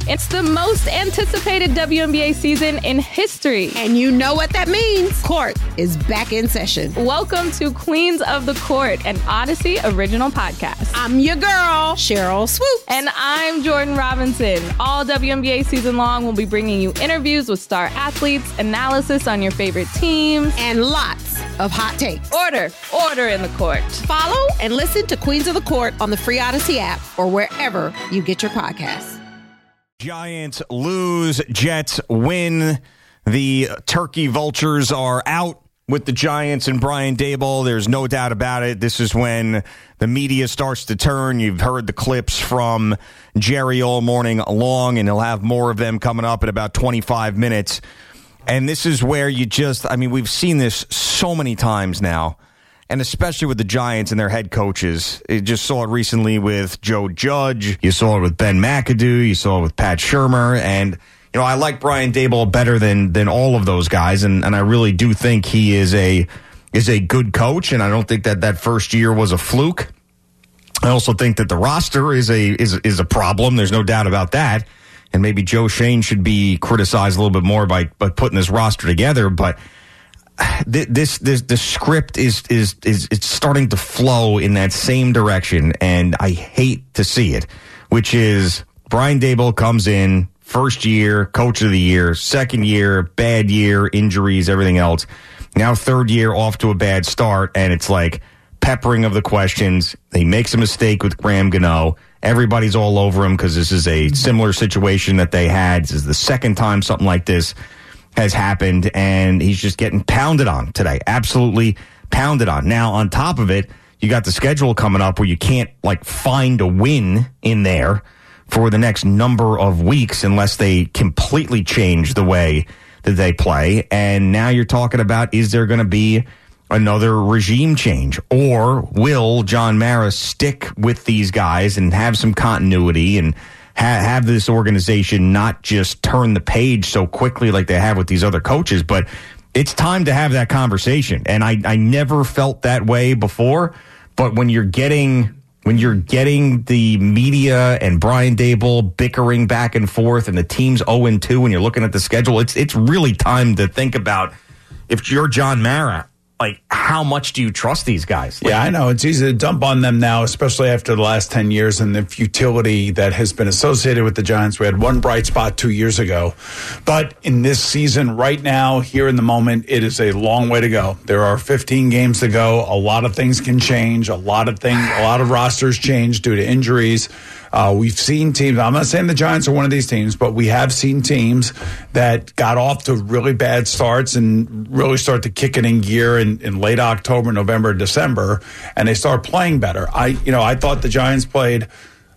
It's the most anticipated WNBA season in history. And you know what that means. Court is back in session. Welcome to Queens of the Court, an Odyssey original podcast. I'm your girl, Cheryl Swoop. And I'm Jordan Robinson. All WNBA season long, we'll be bringing you interviews with star athletes, analysis on your favorite teams, and lots of hot takes. Order in the court. Follow and listen to Queens of the Court on the free Odyssey app or wherever you get your podcasts. Giants lose, Jets win. The Turkey Vultures are out with the Giants and Brian Daboll. There's no doubt about it. This is when the media starts to turn. You've heard the clips from Jerry all morning long, and he'll have more of them coming up in about 25 minutes. And this is where we've seen this so many times now, and especially with the Giants and their head coaches. You just saw it recently with Joe Judge. You saw it with Ben McAdoo. You saw it with Pat Shurmur. And, I like Brian Daboll better than all of those guys, and I really do think he is a good coach, and I don't think that first year was a fluke. I also think that the roster is a problem. There's no doubt about that. And maybe Joe Shane should be criticized a little bit more by putting this roster together, but the script is it's starting to flow in that same direction, and I hate to see it, which is Brian Daboll comes in, first year, coach of the year, second year, bad year, injuries, everything else. Now third year, off to a bad start, and it's like peppering of the questions. He makes a mistake with Graham Gano. Everybody's all over him because this is a similar situation that they had. This is the second time something like this has happened, and he's just getting pounded on today. Absolutely pounded on. Now, on top of it, you got the schedule coming up where you can't, find a win in there for the next number of weeks unless they completely change the way that they play. And now you're talking about, is there going to be another regime change, or will John Mara stick with these guys and have some continuity and have this organization not just turn the page so quickly like they have with these other coaches? But it's time to have that conversation, and I never felt that way before. But when you're getting the media and Brian Daboll bickering back and forth, and the team's 0-2, and you're looking at the schedule, it's really time to think about, if you're John Mara, how much do you trust these guys? Yeah, I know. It's easy to dump on them now, especially after the last 10 years and the futility that has been associated with the Giants. We had one bright spot 2 years ago. But in this season, right now, here in the moment, it is a long way to go. There are 15 games to go. A lot of things can change. A lot of rosters change due to injuries. We've seen teams, I'm not saying the Giants are one of these teams, but we have seen teams that got off to really bad starts and really start to kick it in gear in late October, November, December, and they start playing better. I thought the Giants played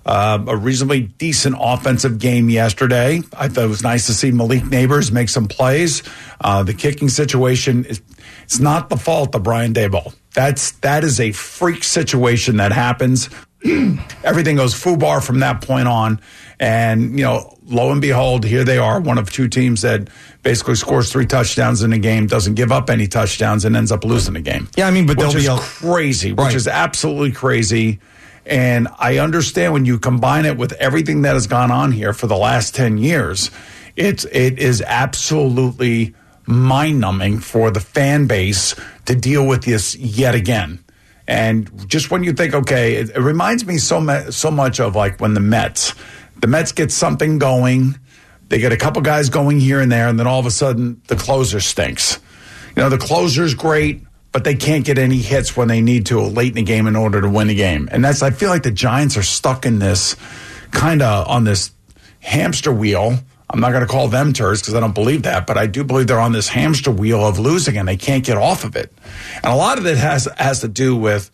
a reasonably decent offensive game yesterday. I thought it was nice to see Malik Neighbors make some plays. The kicking situation, it's not the fault of Brian Daboll. That is a freak situation that happens. Everything goes FUBAR from that point on. And, lo and behold, here they are, one of two teams that basically scores 3 touchdowns in a game, doesn't give up any touchdowns, and ends up losing the game. Yeah, but which is crazy, which is absolutely crazy. And I understand when you combine it with everything that has gone on here for the last 10 years, it is absolutely mind-numbing for the fan base to deal with this yet again. And just when you think, okay, it reminds me so much of when the Mets get something going, they get a couple guys going here and there, and then all of a sudden the closer stinks. The closer's great, but they can't get any hits when they need to late in the game in order to win the game. And I feel like the Giants are stuck in this kind of on this hamster wheel. I'm not going to call them turds because I don't believe that, but I do believe they're on this hamster wheel of losing and they can't get off of it. And a lot of it has to do with,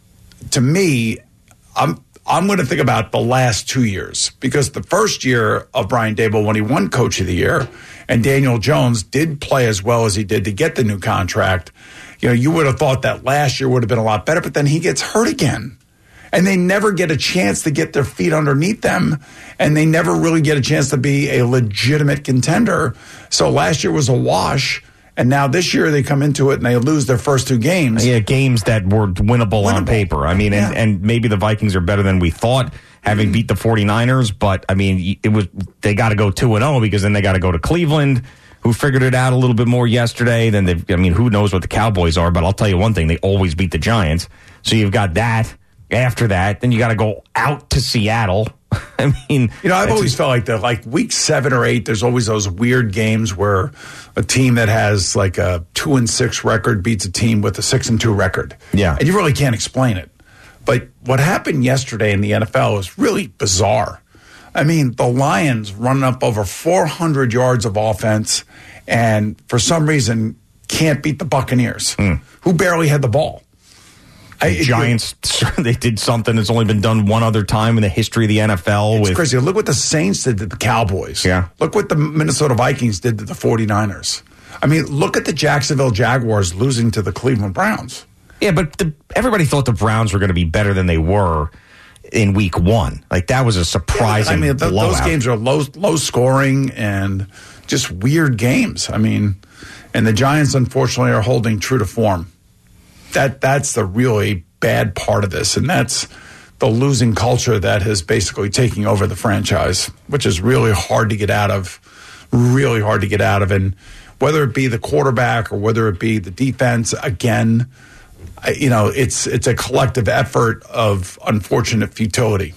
to me, I'm going to think about the last 2 years, because the first year of Brian Daboll, when he won Coach of the Year, and Daniel Jones did play as well as he did to get the new contract, you would have thought that last year would have been a lot better, but then he gets hurt again. And they never get a chance to get their feet underneath them, and they never really get a chance to be a legitimate contender. So last year was a wash, and now this year they come into it and they lose their first 2 games. Yeah, games that were winnable on paper. And maybe the Vikings are better than we thought having beat the 49ers. But, I mean, they got to go 2-0 because then they got to go to Cleveland, who figured it out a little bit more yesterday. Who knows what the Cowboys are, but I'll tell you one thing, they always beat the Giants. So you've got that. After that, then you got to go out to Seattle. I mean, I've always felt like that, like week 7 or 8, there's always those weird games where a team that has like a 2-6 record beats a team with a 6-2 record. Yeah. And you really can't explain it. But what happened yesterday in the NFL was really bizarre. I mean, the Lions running up over 400 yards of offense and for some reason can't beat the Buccaneers, who barely had the ball. Giants, they did something that's only been done one other time in the history of the NFL. It's crazy. Look what the Saints did to the Cowboys. Yeah. Look what the Minnesota Vikings did to the 49ers. I mean, look at the Jacksonville Jaguars losing to the Cleveland Browns. Yeah, but everybody thought the Browns were going to be better than they were in week 1. Like, that was a surprising blowout. Those games are low scoring and just weird games. I mean, and the Giants, unfortunately, are holding true to form. That's the really bad part of this, and that's the losing culture that has basically taken over the franchise, which is really hard to get out of, and whether it be the quarterback or whether it be the defense, again, it's a collective effort of unfortunate futility.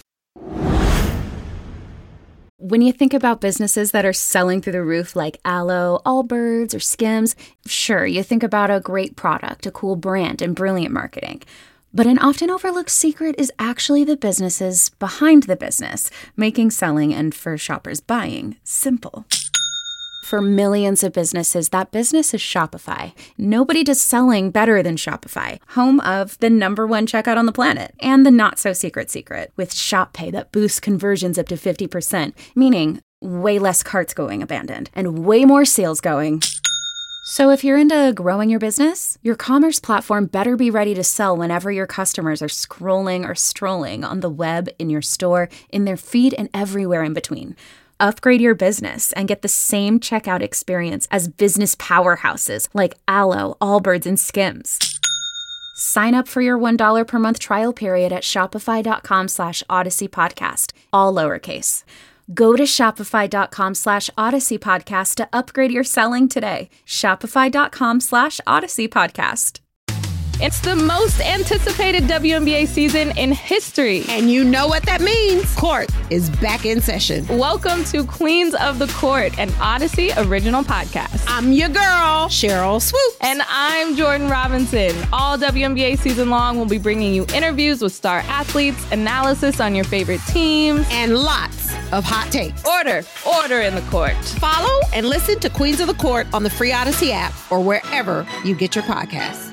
When you think about businesses that are selling through the roof like Aloe, Allbirds, or Skims, sure, you think about a great product, a cool brand, and brilliant marketing. But an often overlooked secret is actually the businesses behind the business, making selling and, for shoppers, buying simple. For millions of businesses, that business is Shopify. Nobody does selling better than Shopify, home of the #1 checkout on the planet, and the not-so-secret secret, with Shop Pay that boosts conversions up to 50%, meaning way less carts going abandoned, and way more sales going. So if you're into growing your business, your commerce platform better be ready to sell whenever your customers are scrolling or strolling on the web, in your store, in their feed, and everywhere in between. Upgrade your business and get the same checkout experience as business powerhouses like Aloe, Allbirds, and Skims. Sign up for your $1 per month trial period at shopify.com/Odyssey Podcast, all lowercase. Go to shopify.com/Odyssey Podcast to upgrade your selling today. Shopify.com/Odyssey Podcast. It's the most anticipated WNBA season in history. And you know what that means. Court is back in session. Welcome to Queens of the Court, an Odyssey original podcast. I'm your girl, Cheryl Swoops. And I'm Jordan Robinson. All WNBA season long, we'll be bringing you interviews with star athletes, analysis on your favorite teams, and lots of hot takes. Order in the court. Follow and listen to Queens of the Court on the free Odyssey app or wherever you get your podcasts.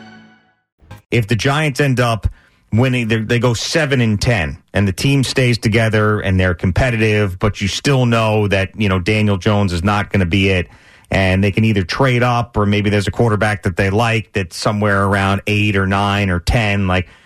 If the Giants end up winning, they go 7-10, and the team stays together and they're competitive, but you still know that, Daniel Jones is not going to be it, and they can either trade up or maybe there's a quarterback that they like that's somewhere around 8 or 9 or 10,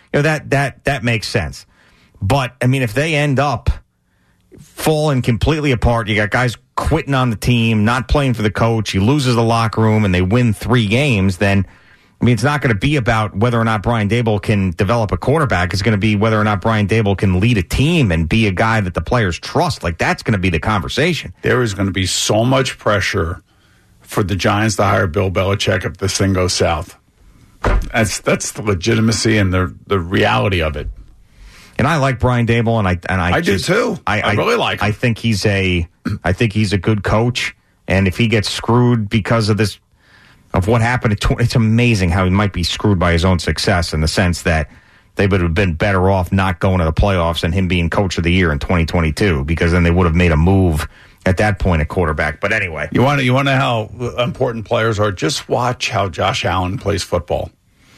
that makes sense. But I mean, if they end up falling completely apart, you got guys quitting on the team, not playing for the coach, he loses the locker room, and they win 3 games, then it's not going to be about whether or not Brian Daboll can develop a quarterback. It's going to be whether or not Brian Daboll can lead a team and be a guy that the players trust. That's going to be the conversation. There is going to be so much pressure for the Giants to hire Bill Belichick if this thing goes south. That's the legitimacy and the reality of it. And I like Brian Daboll, and I do too. I really like him. I think he's a good coach, and if he gets screwed because of this. Of what happened, it's amazing how he might be screwed by his own success in the sense that they would have been better off not going to the playoffs and him being coach of the year in 2022, because then they would have made a move at that point at quarterback. But anyway, you want to know how important players are? Just watch how Josh Allen plays football.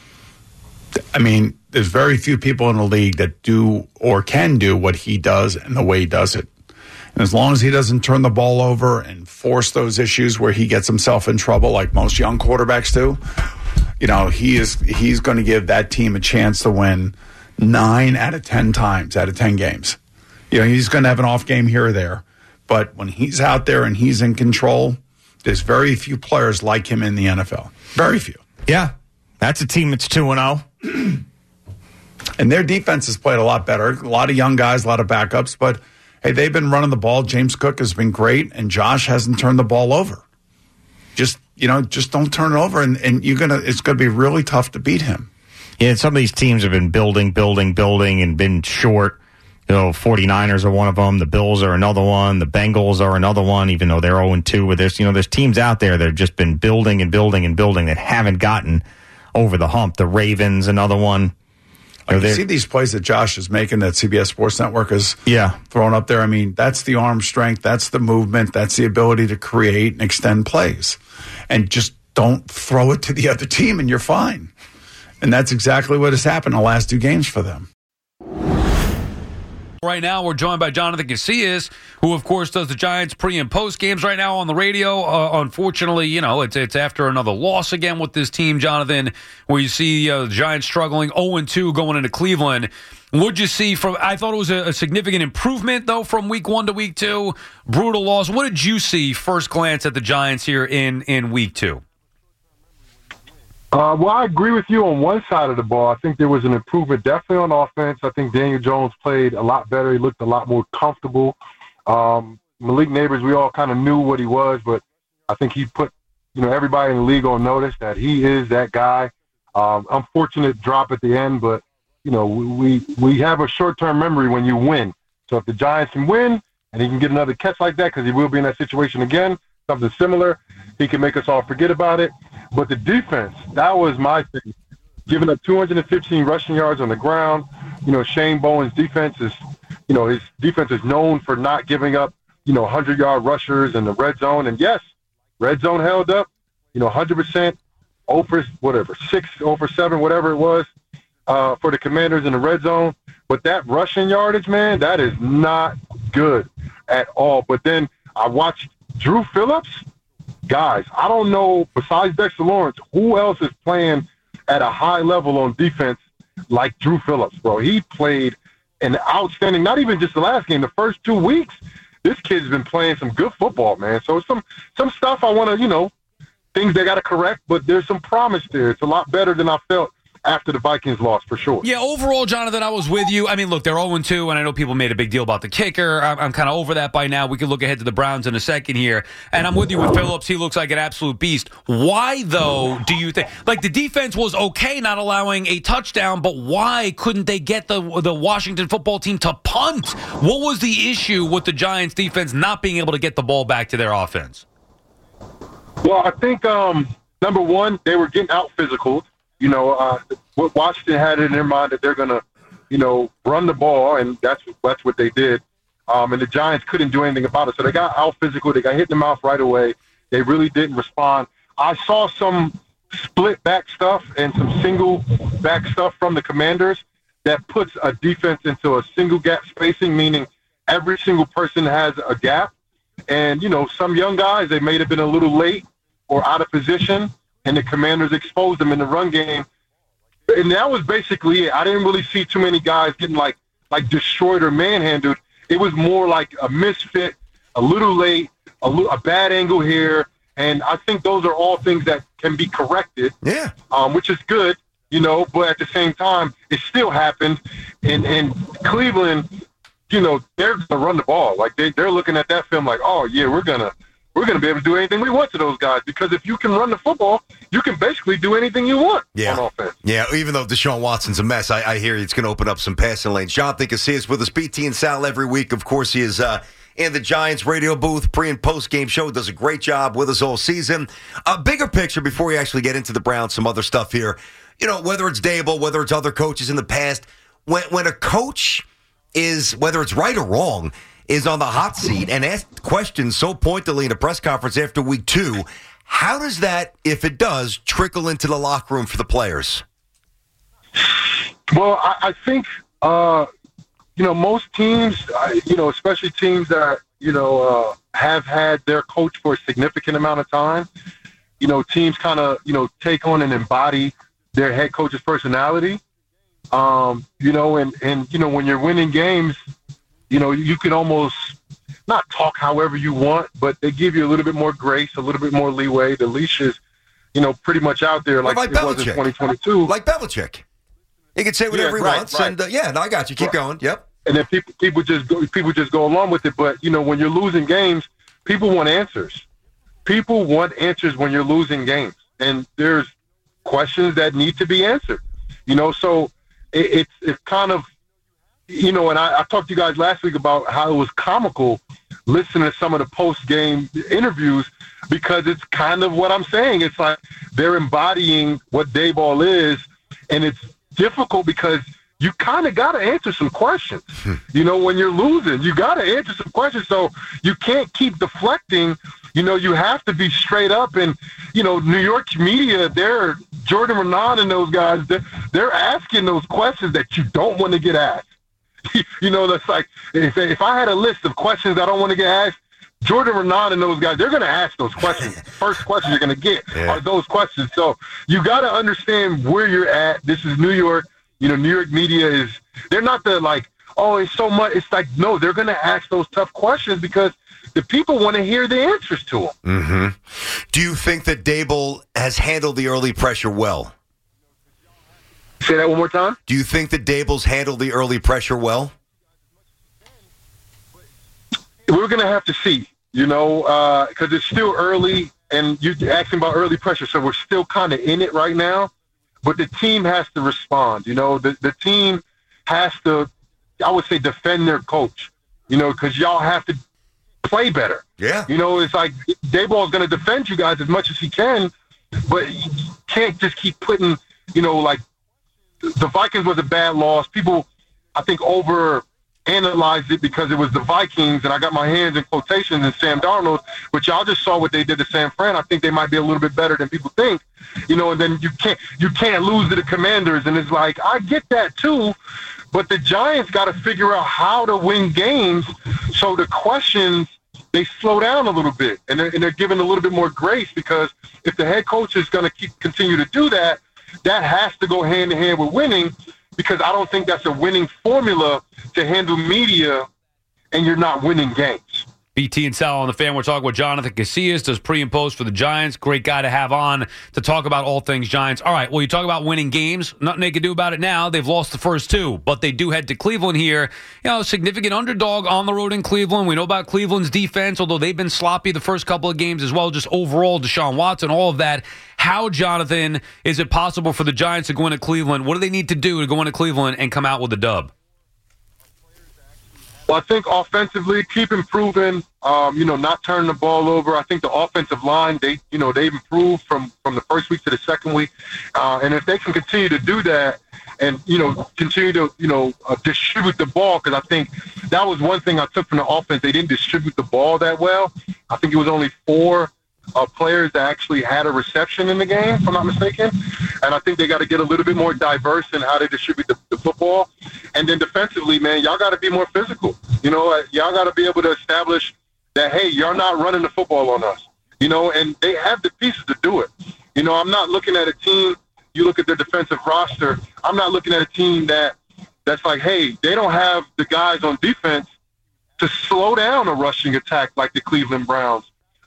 I mean, there's very few people in the league that do or can do what he does and the way he does it. And as long as he doesn't turn the ball over and force those issues where he gets himself in trouble like most young quarterbacks do, he's going to give that team a chance to win 9 out of 10 times out of 10 games. He's going to have an off game here or there. But when he's out there and he's in control, there's very few players like him in the NFL. Very few. Yeah. That's a team that's 2-0. And their defense has played a lot better. A lot of young guys, a lot of backups. But, hey, they've been running the ball. James Cook has been great, and Josh hasn't turned the ball over. Just don't turn it over, and it's going to be really tough to beat him. Yeah, some of these teams have been building, and been short. 49ers are one of them. The Bills are another one. The Bengals are another one, even though they're 0-2 with this. There's teams out there that have just been building that haven't gotten over the hump. The Ravens, another one. You see these plays that Josh is making that CBS Sports Network is throwing up there. I mean, that's the arm strength. That's the movement. That's the ability to create and extend plays. And just don't throw it to the other team and you're fine. And that's exactly what has happened in the last 2 games for them. Right now, we're joined by Jonathan Casillas, who, of course, does the Giants pre- and post games right now on the radio. Unfortunately, it's after another loss again with this team, Jonathan, where you see the Giants struggling 0-2 going into Cleveland. What'd you see from? I thought it was a significant improvement, though, from week 1 to week 2. Brutal loss. What did you see first glance at the Giants here in week 2? Well, I agree with you on one side of the ball. I think there was an improvement definitely on offense. I think Daniel Jones played a lot better. He looked a lot more comfortable. Malik Neighbors, we all kind of knew what he was, but I think he put everybody in the league on notice that he is that guy. Unfortunate drop at the end, but we have a short-term memory when you win. So if the Giants can win and he can get another catch like that, because he will be in that situation again, something similar, he can make us all forget about it. But the defense, that was my thing. Giving up 215 rushing yards on the ground. Shane Bowen's defense is, his defense is known for not giving up, 100-yard rushers in the red zone. And yes, red zone held up, 100%, 0-for-7, whatever it was, for the Commanders in the red zone. But that rushing yardage, man, that is not good at all. But then I watched Drew Phillips. Guys, I don't know, besides Dexter Lawrence, who else is playing at a high level on defense like Drew Phillips, bro. He played an outstanding, not even just the last game, the first 2 weeks. This kid's been playing some good football, man. So some stuff I want to, things they got to correct, but there's some promise there. It's a lot better than I felt after the Vikings lost, for sure. Yeah, overall, Jonathan, I was with you. I mean, look, they're 0-2, and I know people made a big deal about the kicker. I'm kind of over that by now. We could look ahead to the Browns in a second here. And I'm with you with Phillips. He looks like an absolute beast. Why, though, do you think? Like, the defense was okay not allowing a touchdown, but why couldn't they get the Washington football team to punt? What was the issue with the Giants' defense not being able to get the ball back to their offense? Well, I think, number one, they were getting out-physicaled. Washington had it in their mind that they're going to, run the ball, and that's what they did. And the Giants couldn't do anything about it. So they got out physical. They got hit in the mouth right away. They really didn't respond. I saw some split back stuff and some single back stuff from the Commanders that puts a defense into a single gap spacing, meaning every single person has a gap. And, some young guys, they may have been a little late or out of position, and the Commanders exposed them in the run game. And that was basically it. I didn't really see too many guys getting like destroyed or manhandled. It was more like a misfit, a little late, a bad angle here. And I think those are all things that can be corrected, which is good, but at the same time, it still happened. And Cleveland, they're going to run the ball. Like they're looking at that film like, oh, yeah, we're going to be able to do anything we want to those guys, because if you can run the football, you can basically do anything you want on offense. Yeah, even though Deshaun Watson's a mess, I hear it's going to open up some passing lanes. Jonathan Casillas with us, BT and Sal every week. Of course, he is in the Giants radio booth, pre- and post-game show. Does a great job with us all season. A bigger picture before we actually get into the Browns, some other stuff here. Whether it's Dable, whether it's other coaches in the past, when a coach is, whether it's right or wrong, is on the hot seat and asked questions so pointedly in a press conference after week 2, how does that, if it does, trickle into the locker room for the players? Well, I think, most teams, especially teams that, have had their coach for a significant amount of time, teams kind of, take on and embody their head coach's personality. And when you're winning games, you can almost not talk however you want, but they give you a little bit more grace, a little bit more leeway. The leash is, pretty much out there like it was in 2022. Like Belichick. He can say whatever he wants. Right. And no, I got you. Keep going. Yep. And then people just go along with it. But when you're losing games, people want answers. People want answers when you're losing games, and there's questions that need to be answered. So it's kind of, and I talked to you guys last week about how it was comical listening to some of the post-game interviews, because it's kind of what I'm saying. It's like they're embodying what Daboll is, and it's difficult because you kind of got to answer some questions. When you're losing, you got to answer some questions. So you can't keep deflecting. You have to be straight up. And, New York media, they're Jordan Renan and those guys, they're asking those questions that you don't want to get asked. That's like, if I had a list of questions I don't want to get asked, Jordan Renan and those guys, they're going to ask those questions. First questions you're going to get are those questions. So you got to understand where you're at. This is New York. New York media they're not it's so much. It's like, no, they're going to ask those tough questions because the people want to hear the answers to them. Mm-hmm. Do you think that Daboll has handled the early pressure well? Say that one more time. Do you think that Daboll's handled the early pressure well? We're going to have to see, because it's still early, and you're asking about early pressure, so we're still kind of in it right now. But the team has to respond. The team has to, I would say, defend their coach, because y'all have to play better. Yeah. It's like Daboll is going to defend you guys as much as he can, but you can't just keep putting, the Vikings was a bad loss. People, I think, overanalyzed it because it was the Vikings, and I got my hands in quotations in Sam Darnold, but y'all just saw what they did to San Fran. I think they might be a little bit better than people think, and then you can't lose to the Commanders. And it's like, I get that too, but the Giants got to figure out how to win games. So the questions, they slow down a little bit, and they're given a little bit more grace, because if the head coach is going to continue to do that, that has to go hand in hand with winning, because I don't think that's a winning formula to handle media and you're not winning games. BT and Sal on the Fan. We're talking with Jonathan Casillas, does pre and post for the Giants. Great guy to have on to talk about all things Giants. All right, well, you talk about winning games. Nothing they can do about it now. They've lost the first two, but they do head to Cleveland here. Significant underdog on the road in Cleveland. We know about Cleveland's defense, although they've been sloppy the first couple of games as well, just overall, Deshaun Watson, all of that. How, Jonathan, is it possible for the Giants to go into Cleveland? What do they need to do to go into Cleveland and come out with a dub? Well, I think offensively, keep improving, not turning the ball over. I think the offensive line, they've improved from the first week to the second week. And if they can continue to do that and, continue to, distribute the ball, because I think that was one thing I took from the offense. They didn't distribute the ball that well. I think it was only 4 players that actually had a reception in the game, if I'm not mistaken. And I think they got to get a little bit more diverse in how they distribute the football. And then defensively, man, y'all got to be more physical. Y'all got to be able to establish that, hey, you're not running the football on us. And they have the pieces to do it. I'm not looking at a team, you look at their defensive roster, I'm not looking at a team that's like, hey, they don't have the guys on defense to slow down a rushing attack like the Cleveland Browns.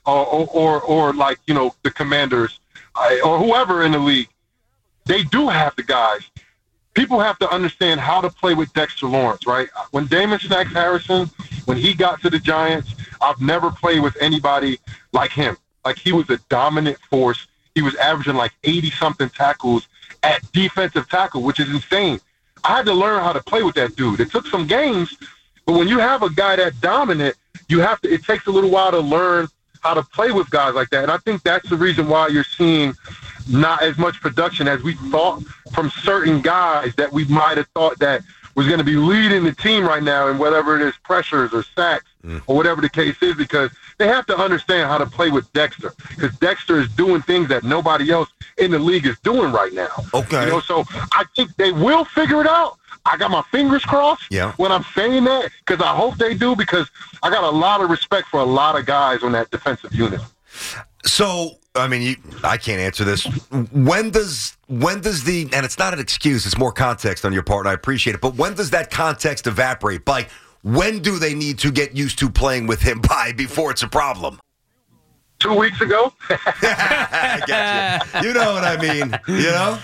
Or like, the Commanders or whoever in the league. They do have the guys. People have to understand how to play with Dexter Lawrence, right? When Damon Snacks Harrison, when he got to the Giants, I've never played with anybody like him. Like, he was a dominant force. He was averaging like 80-something tackles at defensive tackle, which is insane. I had to learn how to play with that dude. It took some games, but when you have a guy that dominant, it takes a little while to learn how to play with guys like that. And I think that's the reason why you're seeing not as much production as we thought from certain guys that we might have thought that was going to be leading the team right now, and whatever it is, pressures or sacks or whatever the case is, because they have to understand how to play with Dexter, because Dexter is doing things that nobody else in the league is doing right now. Okay. So I think they will figure it out. I got my fingers crossed when I'm saying that, because I hope they do, because I got a lot of respect for a lot of guys on that defensive unit. So, I mean, I can't answer this. When does the, and it's not an excuse, it's more context on your part, and I appreciate it, but when does that context evaporate? Like, when do they need to get used to playing with him by before it's a problem? 2 weeks ago. I got you. You know what I mean, you know?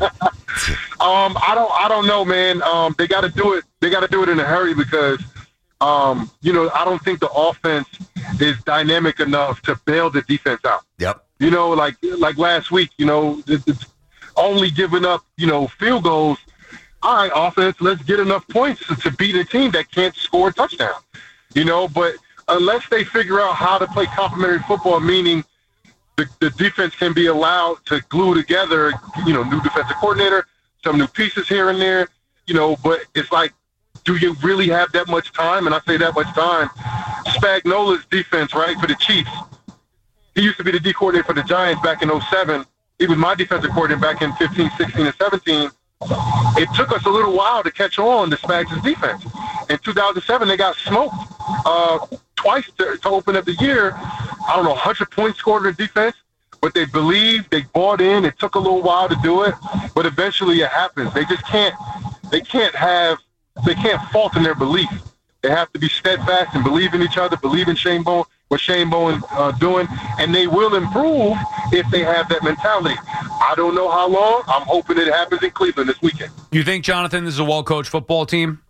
I don't know, man. They got to do it. They got to do it in a hurry because, you know, I don't think the offense is dynamic enough to bail the defense out. Yep. You know, like last week, you know, it's only giving up, you know, field goals. All right, offense, let's get enough points to beat a team that can't score a touchdown. You know, but unless they figure out how to play complementary football, meaning the defense can be allowed to glue together, you know, new defensive coordinator, some new pieces here and there, you know, but it's like, do you really have that much time? And I say that much time. Spagnola's defense, right, for the Chiefs, he used to be the D coordinator for the Giants back in 2007. He was my defensive coordinator back in 15, 16, and 17. It took us a little while to catch on to Spags' defense. In 2007, they got smoked twice to open up the year. I don't know, 100 points scored in defense, but they believed, they bought in. It took a little while to do it, but eventually it happens. They just can't fault in their belief. They have to be steadfast and believe in each other, believe in Shane Bowen, what Shane Bowen doing, and they will improve if they have that mentality. I don't know how long. I'm hoping it happens in Cleveland this weekend. You think, Jonathan, this is a well-coached football team?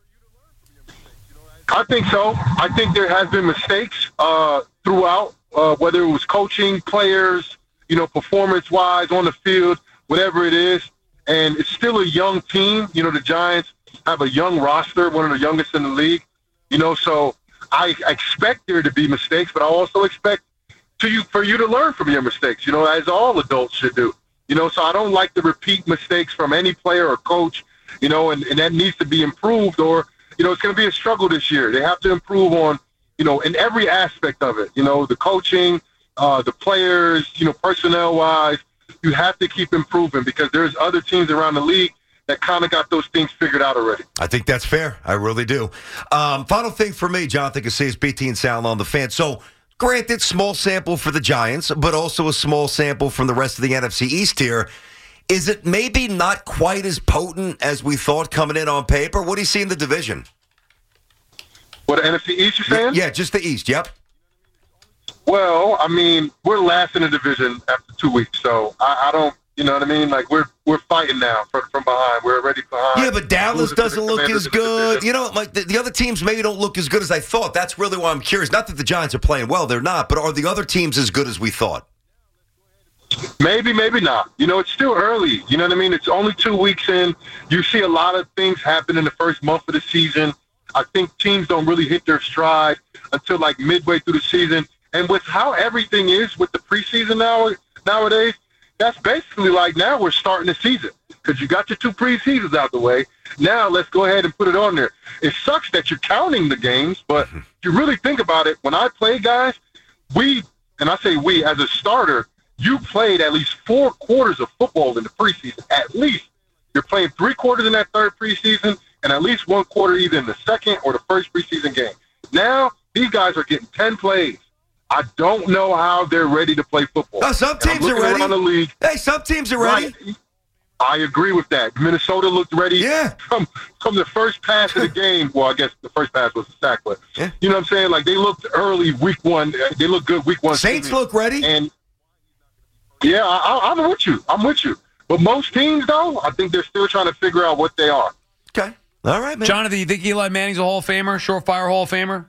I think so. I think there has been mistakes throughout, whether it was coaching, players, you know, performance-wise, on the field, whatever it is. And it's still a young team. You know, the Giants have a young roster, one of the youngest in the league. You know, so I expect there to be mistakes, but I also expect for you to learn from your mistakes, you know, as all adults should do. You know, so I don't like to repeat mistakes from any player or coach, you know, and that needs to be improved or, you know, it's going to be a struggle this year. They have to improve on, you know, in every aspect of it, you know, the coaching, the players, you know, personnel-wise. You have to keep improving because there's other teams around the league that kind of got those things figured out already. I think that's fair. I really do. Final thing for me, Jonathan Casillas, BT and Sal on the Fan. So, granted, small sample for the Giants, but also a small sample from the rest of the NFC East here. Is it maybe not quite as potent as we thought coming in on paper? What do you see in the division? What, the NFC East, you're saying? Yeah, just the East, yep. Well, I mean, we're last in the division after 2 weeks, so I don't, you know what I mean? Like, we're fighting now from behind. We're already behind. Yeah, but Dallas doesn't look as good. You know, like the other teams maybe don't look as good as I thought. That's really why I'm curious. Not that the Giants are playing well. They're not. But are the other teams as good as we thought? Maybe, maybe not. You know, it's still early. You know what I mean? It's only 2 weeks in. You see a lot of things happen in the first month of the season. I think teams don't really hit their stride until, like, midway through the season. And with how everything is with the preseason nowadays, that's basically like now we're starting the season because you got your 2 preseasons out the way. Now let's go ahead and put it on there. It sucks that you're counting the games, but if you really think about it, when I play, guys, and I say we, as a starter, you played at least 4 quarters of football in the preseason. At least. You're playing 3 quarters in that third preseason and at least 1 quarter either in the second or the first preseason game. Now these guys are getting 10 plays. I don't know how they're ready to play football. Oh, some teams are ready. Around the league, hey, some teams are ready. Right. I agree with that. Minnesota looked ready from the first pass of the game. Well, I guess the first pass was a sack, but you know what I'm saying? Like, they looked early week 1. They looked good week 1. Saints look ready. And, yeah, I'm with you. I'm with you. But most teams, though, I think they're still trying to figure out what they are. Okay. All right, man. Jonathan, you think Eli Manning's a Hall of Famer, surefire Hall of Famer?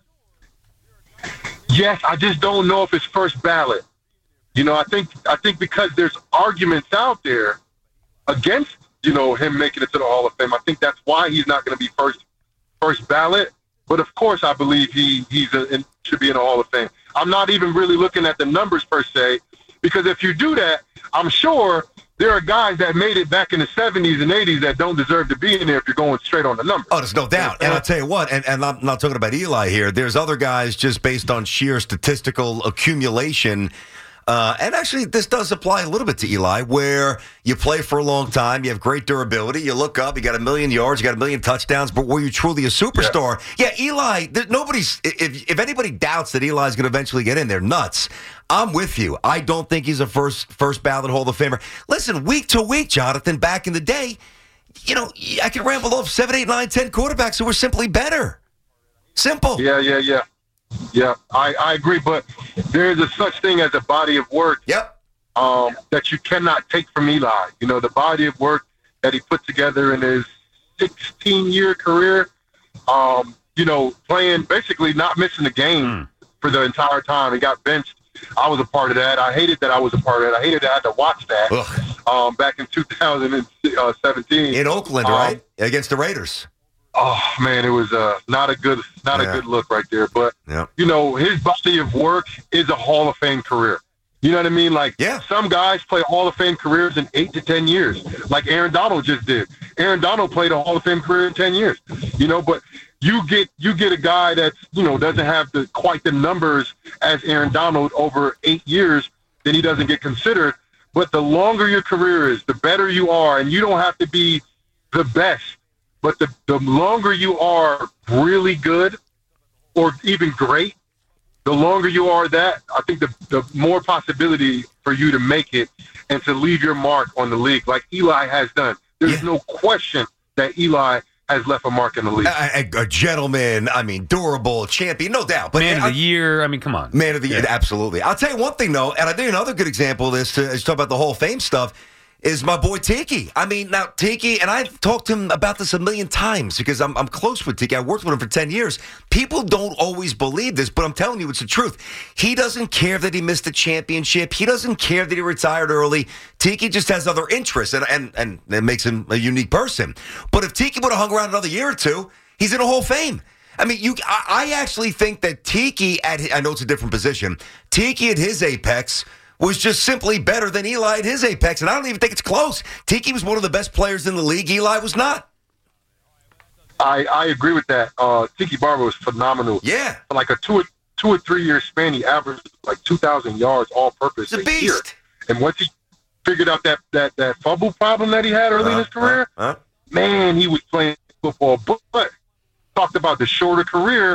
Yes, I just don't know if it's first ballot. You know, I think because there's arguments out there against, you know, him making it to the Hall of Fame. I think that's why he's not going to be first ballot. But of course, I believe he should be in the Hall of Fame. I'm not even really looking at the numbers per se, because if you do that, I'm sure there are guys that made it back in the 70s and 80s that don't deserve to be in there if you're going straight on the numbers. Oh, there's no doubt. And I'll tell you what, and I'm not talking about Eli here. There's other guys just based on sheer statistical accumulation. And actually, this does apply a little bit to Eli, where you play for a long time, you have great durability, you look up, you got 1 million yards, you got 1 million touchdowns, but were you truly a superstar? Yeah, Eli, if anybody doubts that Eli's going to eventually get in, they're nuts. I'm with you. I don't think he's a first ballot Hall of Famer. Listen, week to week, Jonathan, back in the day, you know, I could ramble off 7, 8, 9, 10 quarterbacks who were simply better. Simple. Yeah. Yeah, I agree. But there's a such thing as a body of work that you cannot take from Eli. You know, the body of work that he put together in his 16-year career, you know, playing, basically not missing a game for the entire time. He got benched. I was a part of that. I hated that I was a part of that. I hated that I had to watch that back in 2017. In Oakland, right? Against the Raiders. Oh, man, it was not a good look right there. But, you know, his body of work is a Hall of Fame career. You know what I mean? Like, some guys play Hall of Fame careers in 8 to 10 years, like Aaron Donald just did. Aaron Donald played a Hall of Fame career in 10 years, you know, but you get a guy that's, you know, doesn't have quite the numbers as Aaron Donald over 8 years, then he doesn't get considered. But the longer your career is, the better you are, and you don't have to be the best. But the longer you are really good or even great, the longer you are that, I think the more possibility for you to make it and to leave your mark on the league like Eli has done. There's no question that Eli has left a mark in the league. A gentleman, I mean, durable, champion, no doubt. But Man of the year, I mean, come on. Man of the year, absolutely. I'll tell you one thing, though, and I think another good example of this, as you talk about the Hall of Fame stuff, is my boy Tiki. I mean, now Tiki, and I've talked to him about this a million times because I'm close with Tiki. I worked with him for 10 years. People don't always believe this, but I'm telling you, it's the truth. He doesn't care that he missed a championship. He doesn't care that he retired early. Tiki just has other interests, and it makes him a unique person. But if Tiki would have hung around another year or two, he's in the Hall of Fame. I mean, I actually think that Tiki, I know it's a different position, Tiki at his apex was just simply better than Eli at his apex, and I don't even think it's close. Tiki was one of the best players in the league. Eli was not. I agree with that. Tiki Barber was phenomenal. Yeah. For like a two or 3 year span, he averaged like 2,000 yards all-purpose a beast. year. And once he figured out that fumble problem that he had early in his career, man, he was playing football. But talked about the shorter career.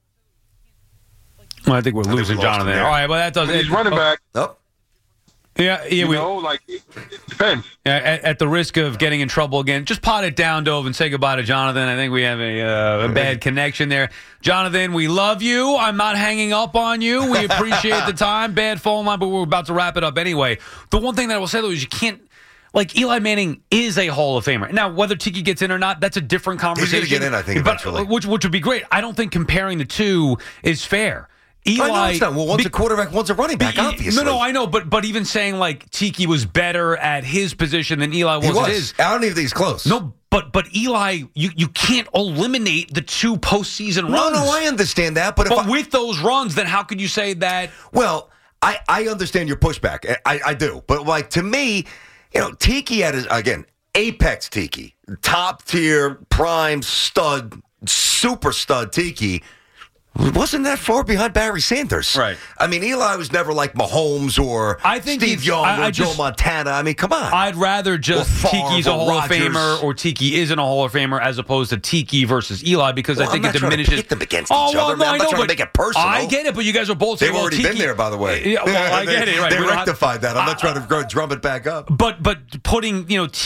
Well, I think we're losing Jonathan. All right, well, that doesn't. He's running back. Yeah, you know, like, it depends. At the risk of getting in trouble again, just pot it down, Dove, and say goodbye to Jonathan. I think we have a bad connection there. Jonathan, we love you. I'm not hanging up on you. We appreciate the time. Bad phone line, but we're about to wrap it up anyway. The one thing that I will say, though, is you can't, like, Eli Manning is a Hall of Famer. Now, whether Tiki gets in or not, that's a different conversation. He's going to get in, I think, eventually. Which would be great. I don't think comparing the two is fair. Eli, I know it's not. Well, one's a quarterback, one's a running back, obviously. No, I know, but even saying like Tiki was better at his position than Eli was at his. I don't even think he's close. No, but Eli, you can't eliminate the two postseason runs. No, I understand that. But with those runs, then how could you say that? Well, I understand your pushback. I do. But like to me, you know, Tiki had again, apex Tiki, top tier, prime stud, super stud Tiki. Wasn't that far behind Barry Sanders. Right. I mean, Eli was never like Mahomes or Steve Young or Joe Montana. I mean, come on. I'd rather just Tiki's a Hall of Famer or Tiki isn't a Hall of Famer as opposed to Tiki versus Eli because I think it diminishes. I'm not trying to pit them against each other. I'm not trying to make it personal. I get it, but you guys are both saying, they've already been there, by the way. Yeah, well, I get it. Right. They rectified that. I'm not trying to drum it back up. But putting,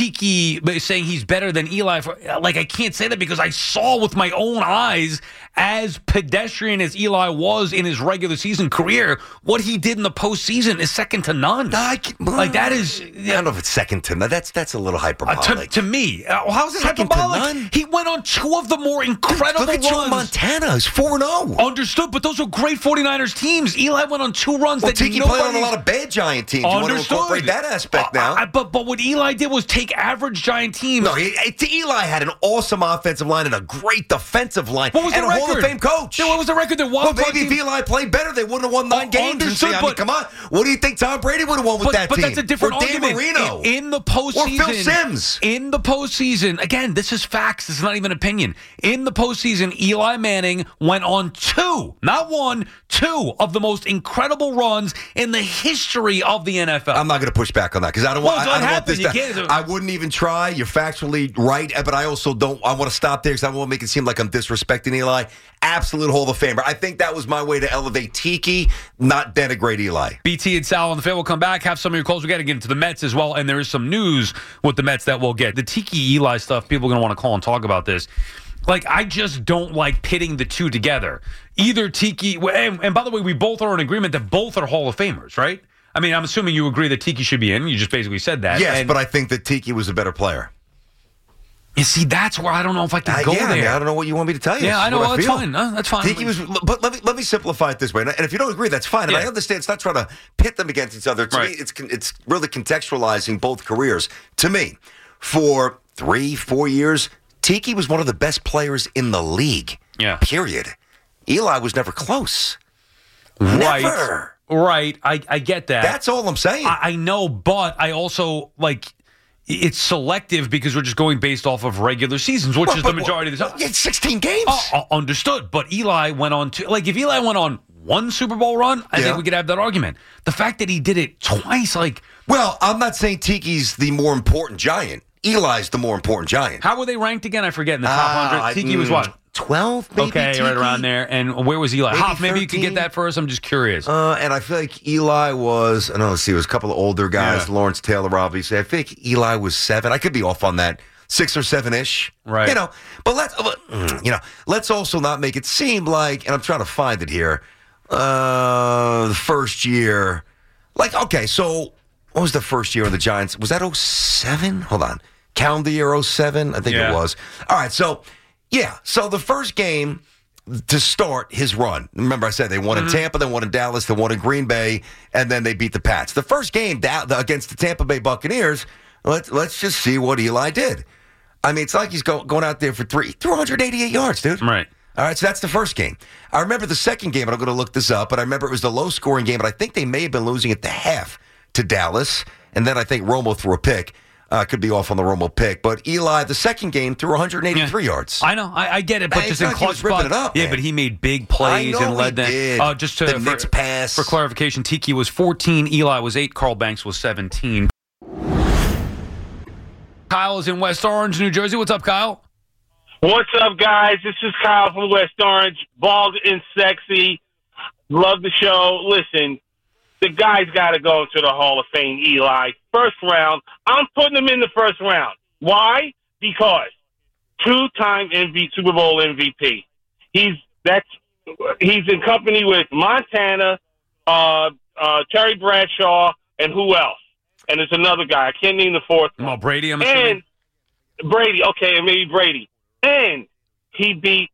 Tiki, saying he's better than Eli, I can't say that because I saw with my own eyes, as pedestrian as Eli was in his regular season career, what he did in the postseason is second to none. That is. I don't know if it's second to none. That's a little hyperbolic. To me, how's it hyperbolic? He went on two of the more incredible runs. Look at Joe Montana. He's 4-0. Understood, but those were great 49ers teams. Eli went on two runs that Tiki played on a lot of bad Giant teams. You want to incorporate that aspect now. But what Eli did was take average Giant teams. No, Eli had an awesome offensive line and a great defensive line. What was the record? Hall of Fame coach. What was the record? Well, maybe if Eli played better, they wouldn't have won 9 games. Understood, I mean, come on. What do you think Tom Brady would have won with that team? But that's a different argument. Dan Marino. In the postseason. Or Phil Simms. In the postseason. Again, this is facts. This is not even opinion. In the postseason, Eli Manning went on two, not one, two of the most incredible runs in the history of the NFL. I'm not going to push back on that because I don't want this to. I wouldn't even try. You're factually right, but I also don't. I want to stop there because I don't want to make it seem like I'm disrespecting Eli. Absolute Hall of Famer. I think that was my way to elevate Tiki, not denigrate Eli. BT and Sal on the fan will come back, have some of your calls. We got to get into the Mets as well, and there is some news with the Mets that we'll get. The Tiki Eli stuff, people are going to want to call and talk about this. Like, I just don't like pitting the two together. Either Tiki, and by the way, we both are in agreement that both are Hall of Famers, right? I mean, I'm assuming you agree that Tiki should be in. You just basically said that. Yes, but I think that Tiki was a better player. You see, that's where I don't know if I can go there. I mean, I don't know what you want me to tell you. Yeah, I know. Well, that's fine. That's fine. Tiki was, but let me simplify it this way. And if you don't agree, that's fine. And I understand it's not trying to pit them against each other. To me, it's really contextualizing both careers. To me, for 3-4 years, Tiki was one of the best players in the league. Yeah. Period. Eli was never close. Right. Never. Right. I get that. That's all I'm saying. I know, but I also it's selective because we're just going based off of regular seasons, which is the majority of the time. It's 16 games. Understood. But Eli went on to, if Eli went on one Super Bowl run, I think we could have that argument. The fact that he did it twice, Well, I'm not saying Tiki's the more important Giant. Eli's the more important Giant. How were they ranked again? I forget in the top 100. Tiki was what? 12, maybe? Okay, Tiki? right around there. And where was Eli? Maybe you could get that for us. I'm just curious. And I feel like Eli was, let's see, it was a couple of older guys. Yeah. Lawrence Taylor, obviously. I think Eli was 7. I could be off on that. 6 or 7-ish. Right. But let's also not make it seem like, and I'm trying to find it here, the first year. So what was the first year of the Giants? Was that 07? Hold on. Calendar year 07? I think it was. All right, so the first game to start his run. Remember I said they won in Tampa, they won in Dallas, they won in Green Bay, and then they beat the Pats. The first game against the Tampa Bay Buccaneers, let's just see what Eli did. I mean, it's like he's going out there for 388 yards, dude. Right. All right, so that's the first game. I remember the second game, and I'm going to look this up, but I remember it was the low-scoring game, but I think they may have been losing at the half to Dallas, and then I think Romo threw a pick. Could be off on the Romo pick, but Eli, the second game, threw 183 yards. I know, I get it, but just in clutch spots. But he made big plays and led them. Just the Knicks pass. For clarification, Tiki was 14, Eli was 8, Carl Banks was 17. Kyle is in West Orange, New Jersey. What's up, Kyle? What's up, guys? This is Kyle from West Orange. Bald and sexy. Love the show. Listen, the guy's got to go to the Hall of Fame, Eli. First round. I'm putting him in the first round. Why? Because 2-time Super Bowl MVP. He's in company with Montana, Terry Bradshaw, and who else? And there's another guy. I can't name the fourth one. Brady, I'm assuming. And Brady. Okay, maybe Brady. And he beat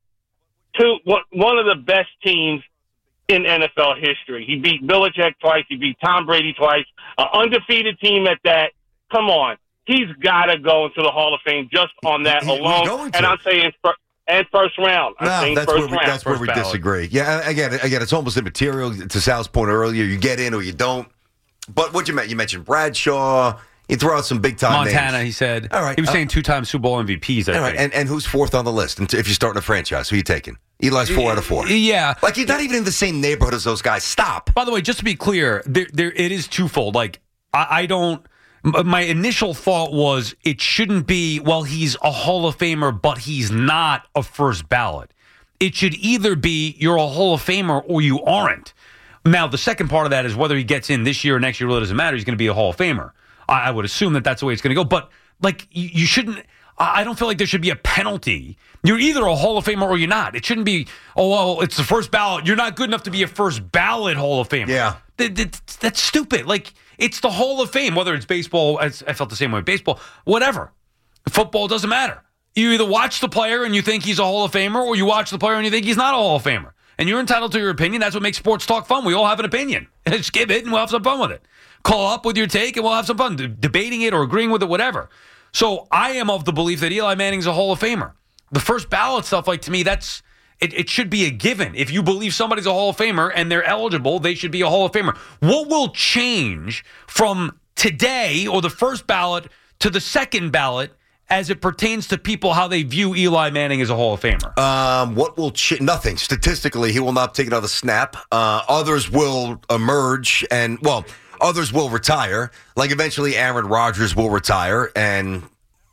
one of the best teams in NFL history. He beat Belichick twice. He beat Tom Brady twice. An undefeated team at that. Come on. He's got to go into the Hall of Fame just on that alone. And I'm saying first round. That's where we disagree. Yeah, again, it's almost immaterial. To Sal's point earlier, you get in or you don't. But what you mentioned Bradshaw. You throw out some big-time names. Montana, he said. All right. He was saying 2-time Super Bowl MVPs, I think. And who's fourth on the list? And if you're starting a franchise, who are you taking? Eli's 4 out of 4. Yeah. You're not even in the same neighborhood as those guys. Stop. By the way, just to be clear, it is twofold. I don't... My initial thought was it shouldn't be, he's a Hall of Famer, but he's not a first ballot. It should either be you're a Hall of Famer or you aren't. Now, the second part of that is whether he gets in this year or next year really doesn't matter. He's going to be a Hall of Famer. I would assume that's the way it's going to go. But, you shouldn't... I don't feel like there should be a penalty. You're either a Hall of Famer or you're not. It shouldn't be, it's the first ballot. You're not good enough to be a first ballot Hall of Famer. Yeah. That's stupid. It's the Hall of Fame, whether it's baseball. I felt the same way with baseball. Whatever. Football doesn't matter. You either watch the player and you think he's a Hall of Famer, or you watch the player and you think he's not a Hall of Famer. And you're entitled to your opinion. That's what makes sports talk fun. We all have an opinion. Just give it and we'll have some fun with it. Call up with your take and we'll have some fun debating it or agreeing with it, whatever. So I am of the belief that Eli Manning's a Hall of Famer. The first ballot stuff, to me, it should be a given. If you believe somebody's a Hall of Famer and they're eligible, they should be a Hall of Famer. What will change from today or the first ballot to the second ballot as it pertains to people, how they view Eli Manning as a Hall of Famer? What will nothing. Statistically, he will not take another snap. Others will emerge and, others will retire. Eventually Aaron Rodgers will retire. And,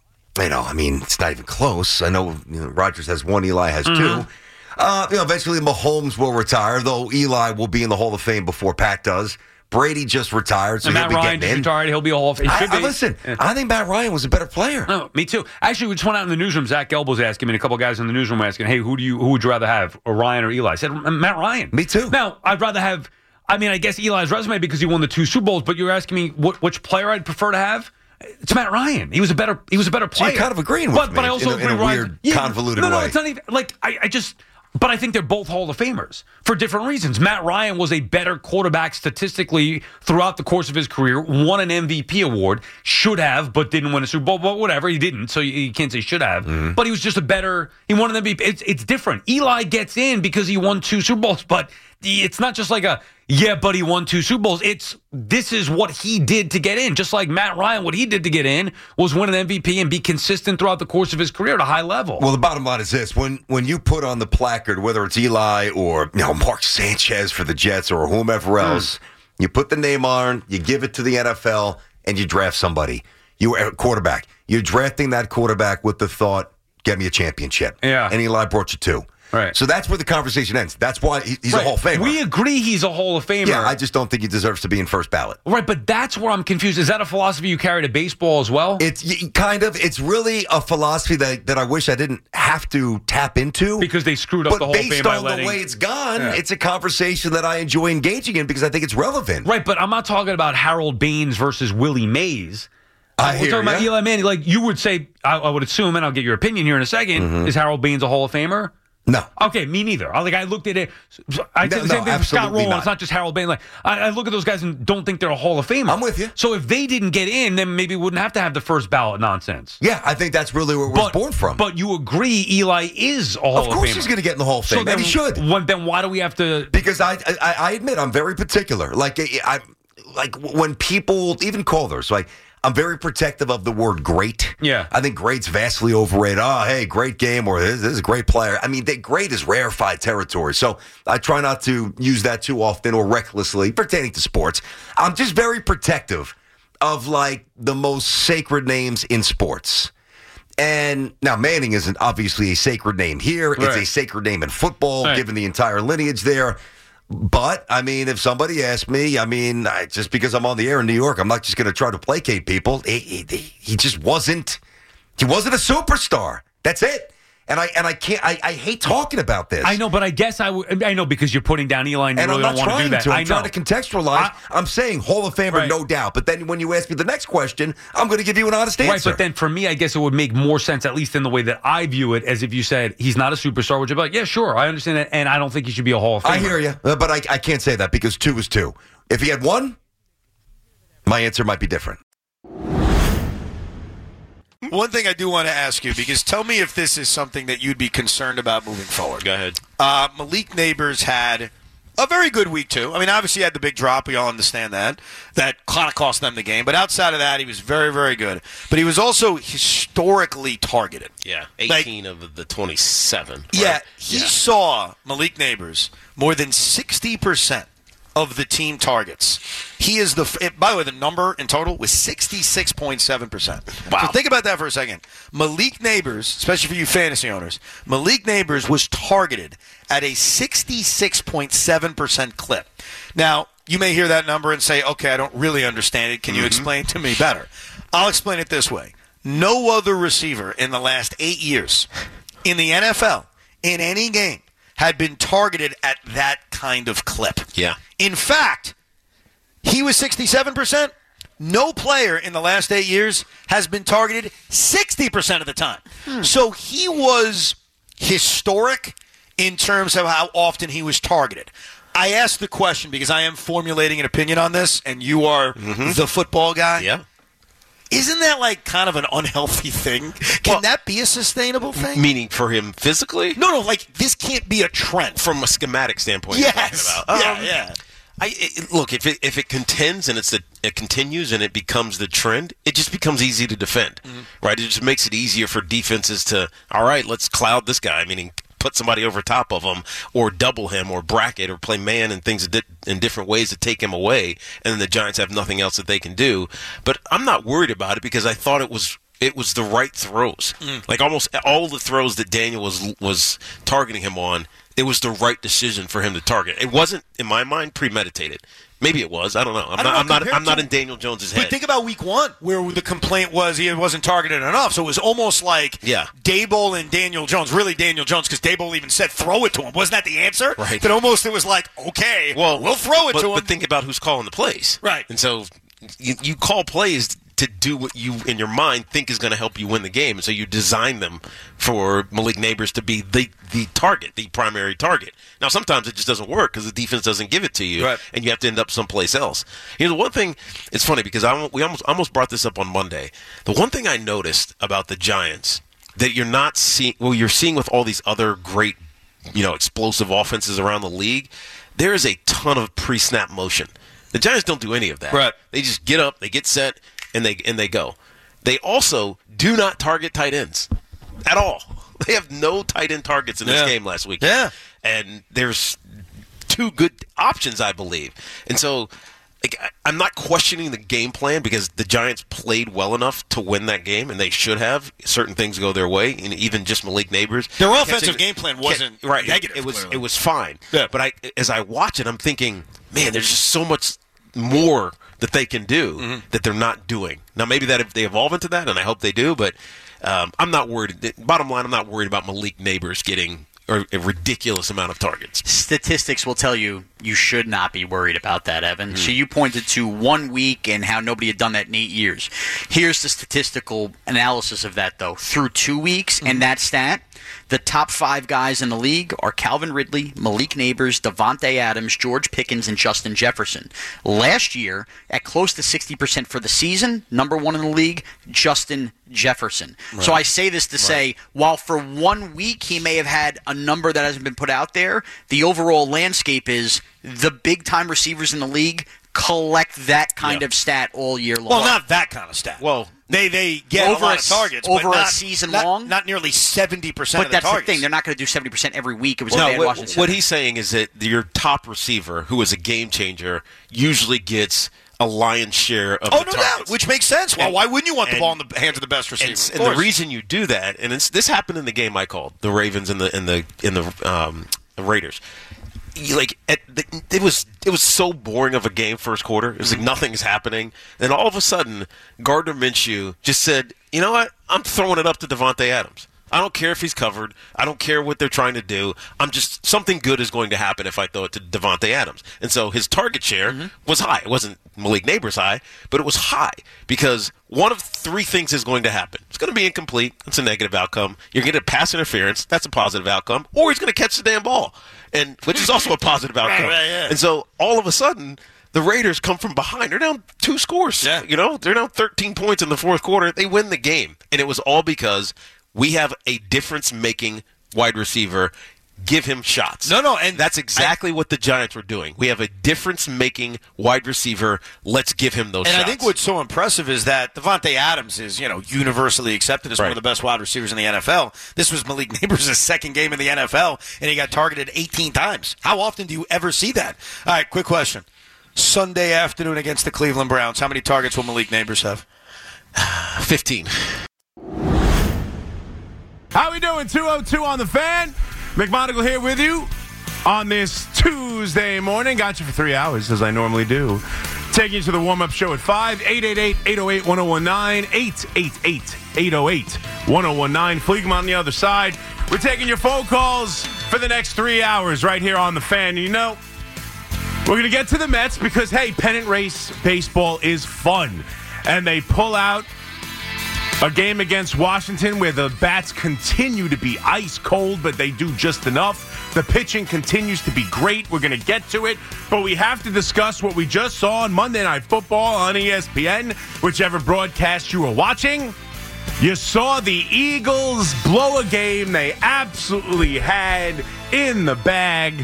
it's not even close. I know Rodgers has 1, Eli has 2. Eventually Mahomes will retire, though Eli will be in the Hall of Fame before Pat does. Brady just retired, so and he'll Matt be Ryan getting just in. retired. He'll be a Hall of Fame. Listen, I think Matt Ryan was a better player. No, me too. Actually, we just went out in the newsroom. Zach Gelb asking me, and a couple of guys in the newsroom were asking, hey, who would you rather have, or Ryan or Eli? I said, Matt Ryan. Me too. Now, I'd rather have, I guess Eli's resume because he won the 2 Super Bowls, but you're asking me which player I'd prefer to have? It's Matt Ryan. He was a better player. So you're kind of agreeing with me but I also in a agree weird, convoluted way. No, it's not even, but I think they're both Hall of Famers for different reasons. Matt Ryan was a better quarterback statistically throughout the course of his career, won an MVP award, should have, but didn't win a Super Bowl. But whatever, he didn't, so you can't say should have. Mm-hmm. But he was just he won an MVP. It's different. Eli gets in because he won 2 Super Bowls, but it's not just like but he won 2 Super Bowls. This is what he did to get in. Just like Matt Ryan, what he did to get in was win an MVP and be consistent throughout the course of his career at a high level. Well, the bottom line is this. When you put on the placard, whether it's Eli or Mark Sanchez for the Jets or whomever else, you put the name on, you give it to the NFL, and you draft somebody. You're a quarterback. You're drafting that quarterback with the thought, get me a championship. Yeah. And Eli brought you 2. Right. So that's where the conversation ends. That's why he's a Hall of Famer. We agree he's a Hall of Famer. Yeah, I just don't think he deserves to be in first ballot. Right, but that's where I'm confused. Is that a philosophy you carry to baseball as well? It's kind of. It's really a philosophy that I wish I didn't have to tap into. Because they screwed up the Hall of Fame by letting... But based on the way it's gone, it's a conversation that I enjoy engaging in because I think it's relevant. Right, but I'm not talking about Harold Baines versus Willie Mays. We're talking about Eli Manning. Like you would say, I would assume, and I'll get your opinion here in a second, is Harold Baines a Hall of Famer? No. Okay, me neither. I looked at it. I did the same thing with Scott Rowland. It's not just Harold Baines. I look at those guys and don't think they're a Hall of Famer. I'm with you. So if they didn't get in, then maybe we wouldn't have to have the first ballot nonsense. Yeah, I think that's really where we're born from. But you agree Eli is a Hall of Famer. Of course he's going to get in the Hall of Fame, and he should. Then why do we have to... Because I admit I'm very particular. Like when people, even callers, I'm very protective of the word great. Yeah. I think great's vastly overrated. Oh, hey, great game, or this is a great player. Great is rarefied territory. So I try not to use that too often or recklessly pertaining to sports. I'm just very protective of, the most sacred names in sports. And now Manning isn't obviously a sacred name here. Right. It's a sacred name in football, given the entire lineage there. But, if somebody asked me, just because I'm on the air in New York, I'm not just going to try to placate people. He just wasn't a superstar. That's it. And I can't. I hate talking about this. I know, but I guess I know because you're putting down Eli and you really don't want to do that. I'm trying to contextualize. I'm saying Hall of Famer, no doubt. But then when you ask me the next question, I'm going to give you an honest answer. Right, but then for me, I guess it would make more sense, at least in the way that I view it, as if you said he's not a superstar, which I'd be like, yeah, sure, I understand that, and I don't think he should be a Hall of Famer. I hear you, but I can't say that because 2 is 2. If he had 1, my answer might be different. One thing I do want to ask you, because tell me if this is something that you'd be concerned about moving forward. Go ahead. Malik Neighbors had a very good week, too. Obviously he had the big drop. We all understand that. That kind of cost them the game. But outside of that, he was very, very good. But he was also historically targeted. Yeah, 18 of the 27. Right? Yeah, he saw Malik Neighbors more than 60% of the team targets. He is by the way, the number in total was 66.7%. Wow. So think about that for a second. Malik Neighbors, especially for you fantasy owners, Malik Neighbors was targeted at a 66.7% clip. Now, you may hear that number and say, okay, I don't really understand it. Can you explain to me better? I'll explain it this way. No other receiver in the last 8 years in the NFL, in any game, had been targeted at that kind of clip. Yeah. In fact, he was 67%. No player in the last 8 years has been targeted 60% of the time. So he was historic in terms of how often he was targeted. I asked the question because I am formulating an opinion on this, and you are the football guy. Yeah. Isn't that kind of an unhealthy thing? Can that be a sustainable thing? Meaning for him physically? No, this can't be a trend. From a schematic standpoint. Yes. Yeah. Look, if it contends and it continues and it becomes the trend, it just becomes easy to defend, right? It just makes it easier for defenses to, all right, let's cloud this guy, meaning put somebody over top of him or double him or bracket or play man and things in different ways to take him away, and then the Giants have nothing else that they can do. But I'm not worried about it because I thought it was the right throws. Like almost all the throws that Daniel was targeting him on, it was the right decision for him to target. It wasn't, in my mind, premeditated. Maybe it was. I don't know. I'm not in Daniel Jones's head. But think about week 1, where the complaint was he wasn't targeted enough. So it was almost like Daboll and Daniel Jones, really Daniel Jones, because Daboll even said throw it to him. Wasn't that the answer? Right. That almost it was like, okay, we'll throw it to him. But think about who's calling the plays. Right. And so you call plays to do what you, in your mind, think is going to help you win the game. And so you design them for Malik Nabers to be the target, the primary target. Now, sometimes it just doesn't work because the defense doesn't give it to you, and you have to end up someplace else. The one thing, it's funny because we almost brought this up on Monday. The one thing I noticed about the Giants that you're not seeing, you're seeing with all these other great, explosive offenses around the league, there is a ton of pre-snap motion. The Giants don't do any of that. Right. They just get up, they get set, and they go. They also do not target tight ends at all. They have no tight end targets in this game last week. Yeah. And there's 2 good options, I believe. And so I'm not questioning the game plan because the Giants played well enough to win that game, and they should have. Certain things go their way, and even just Malik Nabers. Their offensive game plan wasn't negative. It was fine. Yeah. But as I watch it, I'm thinking, man, there's just so much more that they can do that they're not doing. Now, maybe that if they evolve into that, and I hope they do, but I'm not worried. Bottom line, I'm not worried about Malik Nabers getting a ridiculous amount of targets. Statistics will tell you should not be worried about that, Evan. So you pointed to 1 week and how nobody had done that in 8 years. Here's the statistical analysis of that, though. Through 2 weeks, and that stat, the top 5 guys in the league are Calvin Ridley, Malik Nabers, Davante Adams, George Pickens, and Justin Jefferson. Last year, at close to 60% for the season, number 1 in the league, Justin Jefferson. Right. So I say this to say, while for 1 week he may have had a number that hasn't been put out there, the overall landscape is the big-time receivers in the league collect that kind of stat all year long. Well, not that kind of stat. Well, they get over a lot of targets over but a season long. Not nearly 70% of the targets. But that's the thing; they're not going to do 70% every week. It was a bad Washington. What he's saying is that your top receiver, who is a game changer, usually gets a lion's share of the targets. Doubt, which makes sense. Well, why wouldn't you want the ball in the hands of the best receiver? And the reason you do that, and this happened in the game I called, the Ravens and the Raiders. It was so boring of a game first quarter. It was like nothing's happening. Then all of a sudden, Gardner Minshew just said, "You know what? I'm throwing it up to Davante Adams. I don't care if he's covered. I don't care what they're trying to do. Something good is going to happen if I throw it to Davante Adams." And so his target share was high. It wasn't Malik Nabers high, but it was high because one of 3 things is going to happen. It's going to be incomplete. That's a negative outcome. You're going to get pass interference. That's a positive outcome. Or he's going to catch the damn ball, which is also a positive outcome. And so all of a sudden, the Raiders come from behind. They're down 2 scores. Yeah. They're down 13 points in the fourth quarter. They win the game. And it was all because we have a difference-making wide receiver. Give him shots. And that's exactly what the Giants were doing. We have a difference-making wide receiver. Let's give him those shots. And I think what's so impressive is that Davante Adams is, universally accepted as one of the best wide receivers in the NFL. This was Malik Nabers' second game in the NFL, and he got targeted 18 times. How often do you ever see that? All right, quick question. Sunday afternoon against the Cleveland Browns, how many targets will Malik Nabers have? 15. How we doing? 202 on the Fan. McMonagle here with you on this Tuesday morning. Got you for 3 hours, as I normally do. Taking you to the warm-up show at 5, 888-808-1019, 888-808-1019. Fleegman on the other side. We're taking your phone calls for the next 3 hours right here on the Fan. We're going to get to the Mets because, hey, pennant race baseball is fun. And they pull out a game against Washington where the bats continue to be ice cold, but they do just enough. The pitching continues to be great. We're going to get to it, but we have to discuss what we just saw on Monday Night Football on ESPN, whichever broadcast you were watching. You saw the Eagles blow a game they absolutely had in the bag.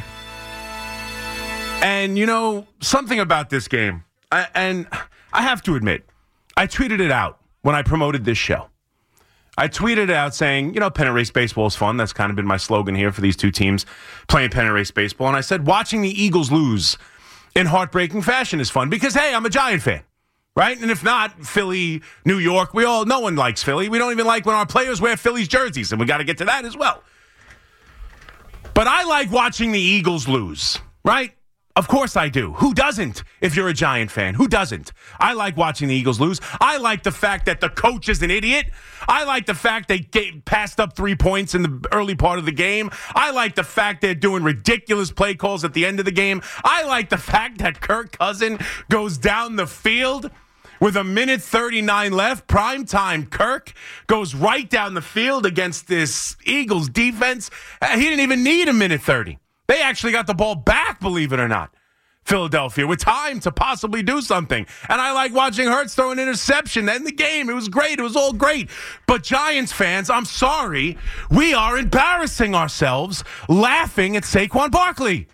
And, something about this game, and I have to admit, I tweeted it out when I promoted this show. I tweeted out saying, pennant race baseball is fun. That's kind of been my slogan here for these 2 teams playing pennant race baseball. And I said, watching the Eagles lose in heartbreaking fashion is fun because, hey, I'm a Giant fan, right? And if not, Philly, New York, no one likes Philly. We don't even like when our players wear Philly's jerseys, and we got to get to that as well. But I like watching the Eagles lose, right? Of course I do. Who doesn't if you're a Giant fan? Who doesn't? I like watching the Eagles lose. I like the fact that the coach is an idiot. I like the fact they passed up 3 points in the early part of the game. I like the fact they're doing ridiculous play calls at the end of the game. I like the fact that Kirk Cousins goes down the field with 1:39 left. Primetime Kirk goes right down the field against this Eagles defense. He didn't even need 1:30. They actually got the ball back, believe it or not, Philadelphia, with time to possibly do something. And I like watching Hurts throw an interception in the game. It was great. It was all great. But Giants fans, I'm sorry, we are embarrassing ourselves laughing at Saquon Barkley.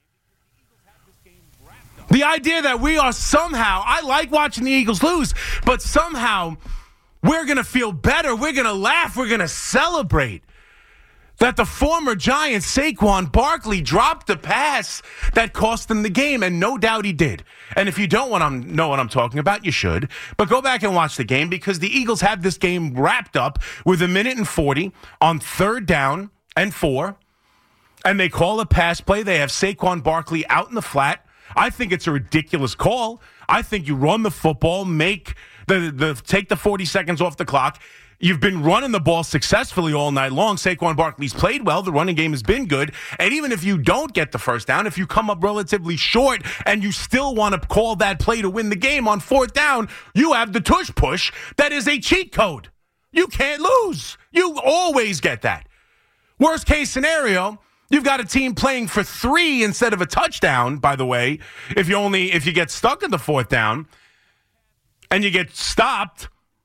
The idea that we are somehow, I like watching the Eagles lose, but somehow we're going to feel better. We're going to laugh. We're going to celebrate that the former Giant Saquon Barkley dropped a pass that cost them the game, and no doubt he did. And if you don't know what I'm talking about, you should. But go back and watch the game, because the Eagles have this game wrapped up with 1:40 on 3rd down and 4, and they call a pass play. They have Saquon Barkley out in the flat. I think it's a ridiculous call. I think you run the football, take the 40 seconds off the clock. You've been running the ball successfully all night long. Saquon Barkley's played well. The running game has been good. And even if you don't get the first down, if you come up relatively short and you still want to call that play to win the game on 4th down, you have the tush push. That is a cheat code. You can't lose. You always get that. Worst case scenario, you've got a team playing for 3 instead of a touchdown, by the way. If you get stuck in the 4th down and you get stopped,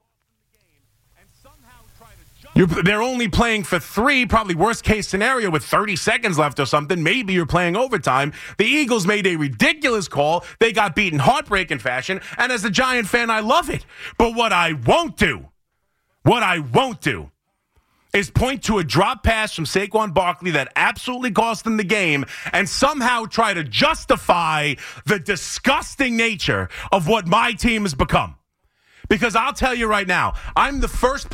they're only playing for 3, probably worst case scenario with 30 seconds left or something. Maybe you're playing overtime. The Eagles made a ridiculous call. They got beaten heartbreaking fashion. And as a Giant fan, I love it. But what I won't do is point to a drop pass from Saquon Barkley that absolutely cost them the game and somehow try to justify the disgusting nature of what my team has become. Because I'll tell you right now, I was the first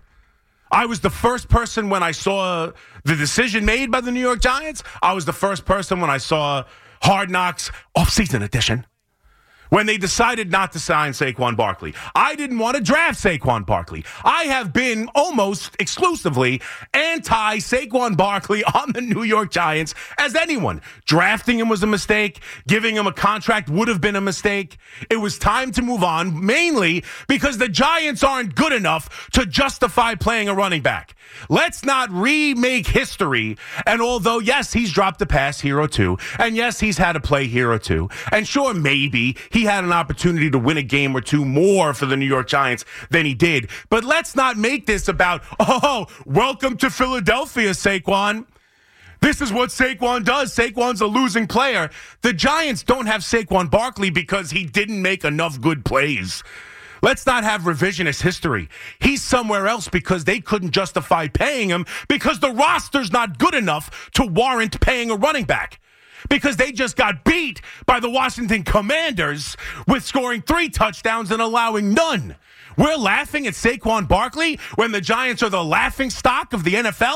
person when I saw the decision made by the New York Giants. I was the first person when I saw Hard Knocks Offseason Edition, when they decided not to sign Saquon Barkley. I didn't want to draft Saquon Barkley. I have been almost exclusively anti-Saquon Barkley on the New York Giants as anyone. Drafting him was a mistake. Giving him a contract would have been a mistake. It was time to move on, mainly because the Giants aren't good enough to justify playing a running back. Let's not remake history. And although, yes, he's dropped a pass here or two, and yes, he's had a play here or two, and sure, maybe he had an opportunity to win a game or two more for the New York Giants than he did. But let's not make this about, welcome to Philadelphia, Saquon. This is what Saquon does. Saquon's a losing player. The Giants don't have Saquon Barkley because he didn't make enough good plays. Let's not have revisionist history. He's somewhere else because they couldn't justify paying him because the roster's not good enough to warrant paying a running back. Because they just got beat by the Washington Commanders with scoring 3 touchdowns and allowing none. We're laughing at Saquon Barkley when the Giants are the laughing stock of the NFL?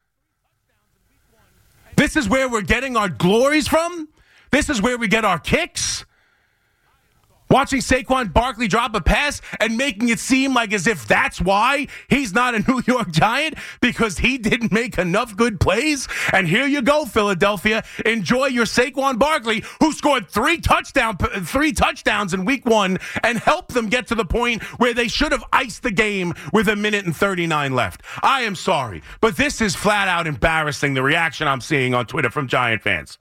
This is where we're getting our glories from? This is where we get our kicks? Watching Saquon Barkley drop a pass and making it seem like as if that's why he's not a New York Giant, because he didn't make enough good plays. And here you go, Philadelphia. Enjoy your Saquon Barkley, who scored 3 touchdowns in week 1 and helped them get to the point where they should have iced the game with 1:39 left. I am sorry, but this is flat out embarrassing, the reaction I'm seeing on Twitter from Giant fans.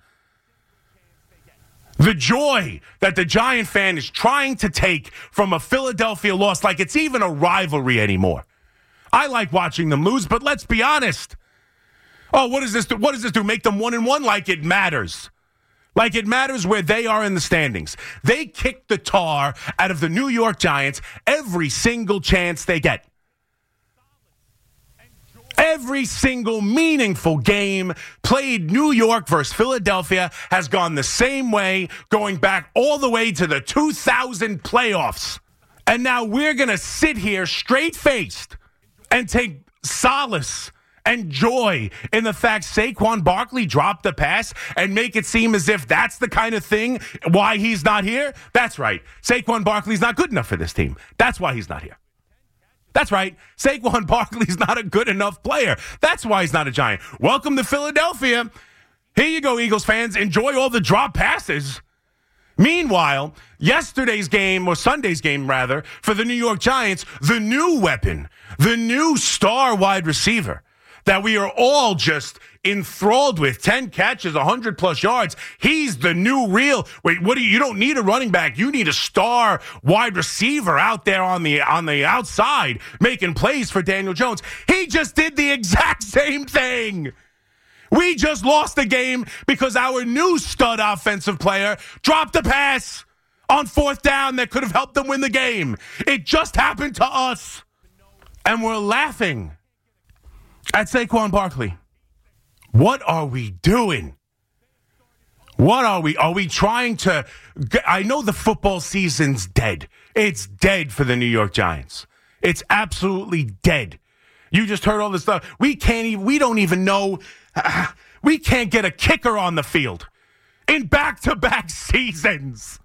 The joy that the Giant fan is trying to take from a Philadelphia loss, like it's even a rivalry anymore. I like watching them lose, but let's be honest. Oh, what does this do? What does this do? Make them 1-1 like it matters. Like it matters where they are in the standings. They kick the tar out of the New York Giants every single chance they get. Every single meaningful game played New York versus Philadelphia has gone the same way, going back all the way to the 2000 playoffs. And now we're going to sit here straight-faced and take solace and joy in the fact Saquon Barkley dropped the pass and make it seem as if that's the kind of thing why he's not here? That's right. Saquon Barkley's not good enough for this team. That's why he's not here. That's right. Saquon Barkley's not a good enough player. That's why he's not a Giant. Welcome to Philadelphia. Here you go, Eagles fans. Enjoy all the drop passes. Meanwhile, yesterday's game, or Sunday's game rather, for the New York Giants, the new weapon, the new star wide receiver that we are all just enthralled with, 10 catches, 100-plus yards. He's the new real. Wait, you don't need a running back. You need a star wide receiver out there on the outside making plays for Daniel Jones. He just did the exact same thing. We just lost the game because our new stud offensive player dropped a pass on 4th down that could have helped them win the game. It just happened to us. And we're laughing at Saquon Barkley. What are we doing? What are we? Are we trying to... I know the football season's dead. It's dead for the New York Giants. It's absolutely dead. You just heard all this stuff. We don't even know... we can't get a kicker on the field in back-to-back seasons.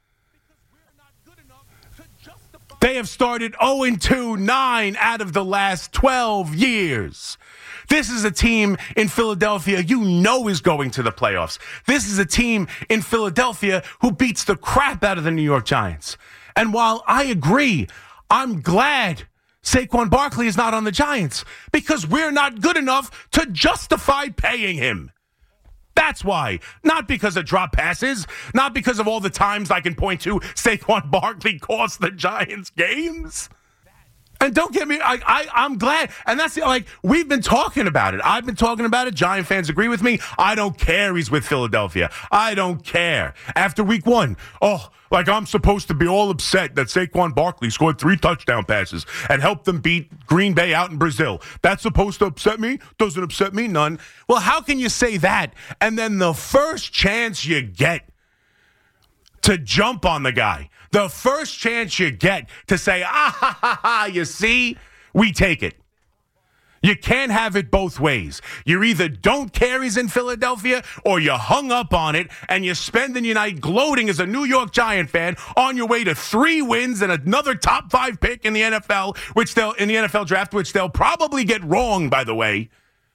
They have started 0-2, 9 out of the last 12 years. This is a team in Philadelphia you know is going to the playoffs. This is a team in Philadelphia who beats the crap out of the New York Giants. And while I agree, I'm glad Saquon Barkley is not on the Giants because we're not good enough to justify paying him. That's why. Not because of drop passes, not because of all the times I can point to Saquon Barkley cost the Giants games. And don't get me, I'm glad. And that's we've been talking about it. I've been talking about it. Giant fans agree with me. I don't care he's with Philadelphia. I don't care. After week 1, I'm supposed to be all upset that Saquon Barkley scored 3 touchdown passes and helped them beat Green Bay out in Brazil. That's supposed to upset me? Doesn't upset me none. Well, how can you say that and then the first chance you get to jump on the guy, the first chance you get to say, you see, we take it. You can't have it both ways. You either don't care he's in Philadelphia or you hung up on it and you're spending your night gloating as a New York Giant fan on your way to 3 wins and another top 5 pick in the NFL, in the NFL draft, which they'll probably get wrong, by the way.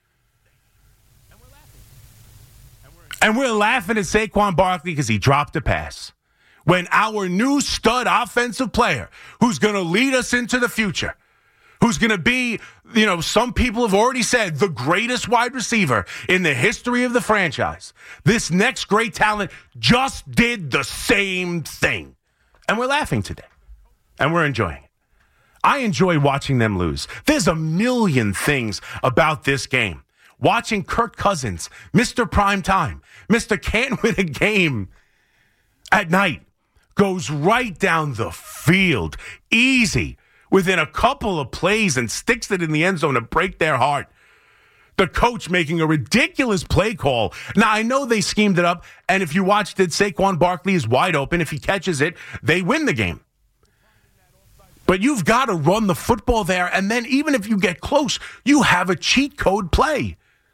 And we're laughing at Saquon Barkley because he dropped a pass. When our new stud offensive player, who's going to lead us into the future, who's going to be, some people have already said, the greatest wide receiver in the history of the franchise, this next great talent just did the same thing. And we're laughing today. And we're enjoying it. I enjoy watching them lose. There's a million things about this game. Watching Kirk Cousins, Mr. Primetime, Mr. Can't Win a Game at night, goes right down the field, easy, within a couple of plays and sticks it in the end zone to break their heart. The coach making a ridiculous play call. Now, I know they schemed it up, and if you watched it, Saquon Barkley is wide open. If he catches it, they win the game. But you've got to run the football there, and then even if you get close, you have a cheat code play.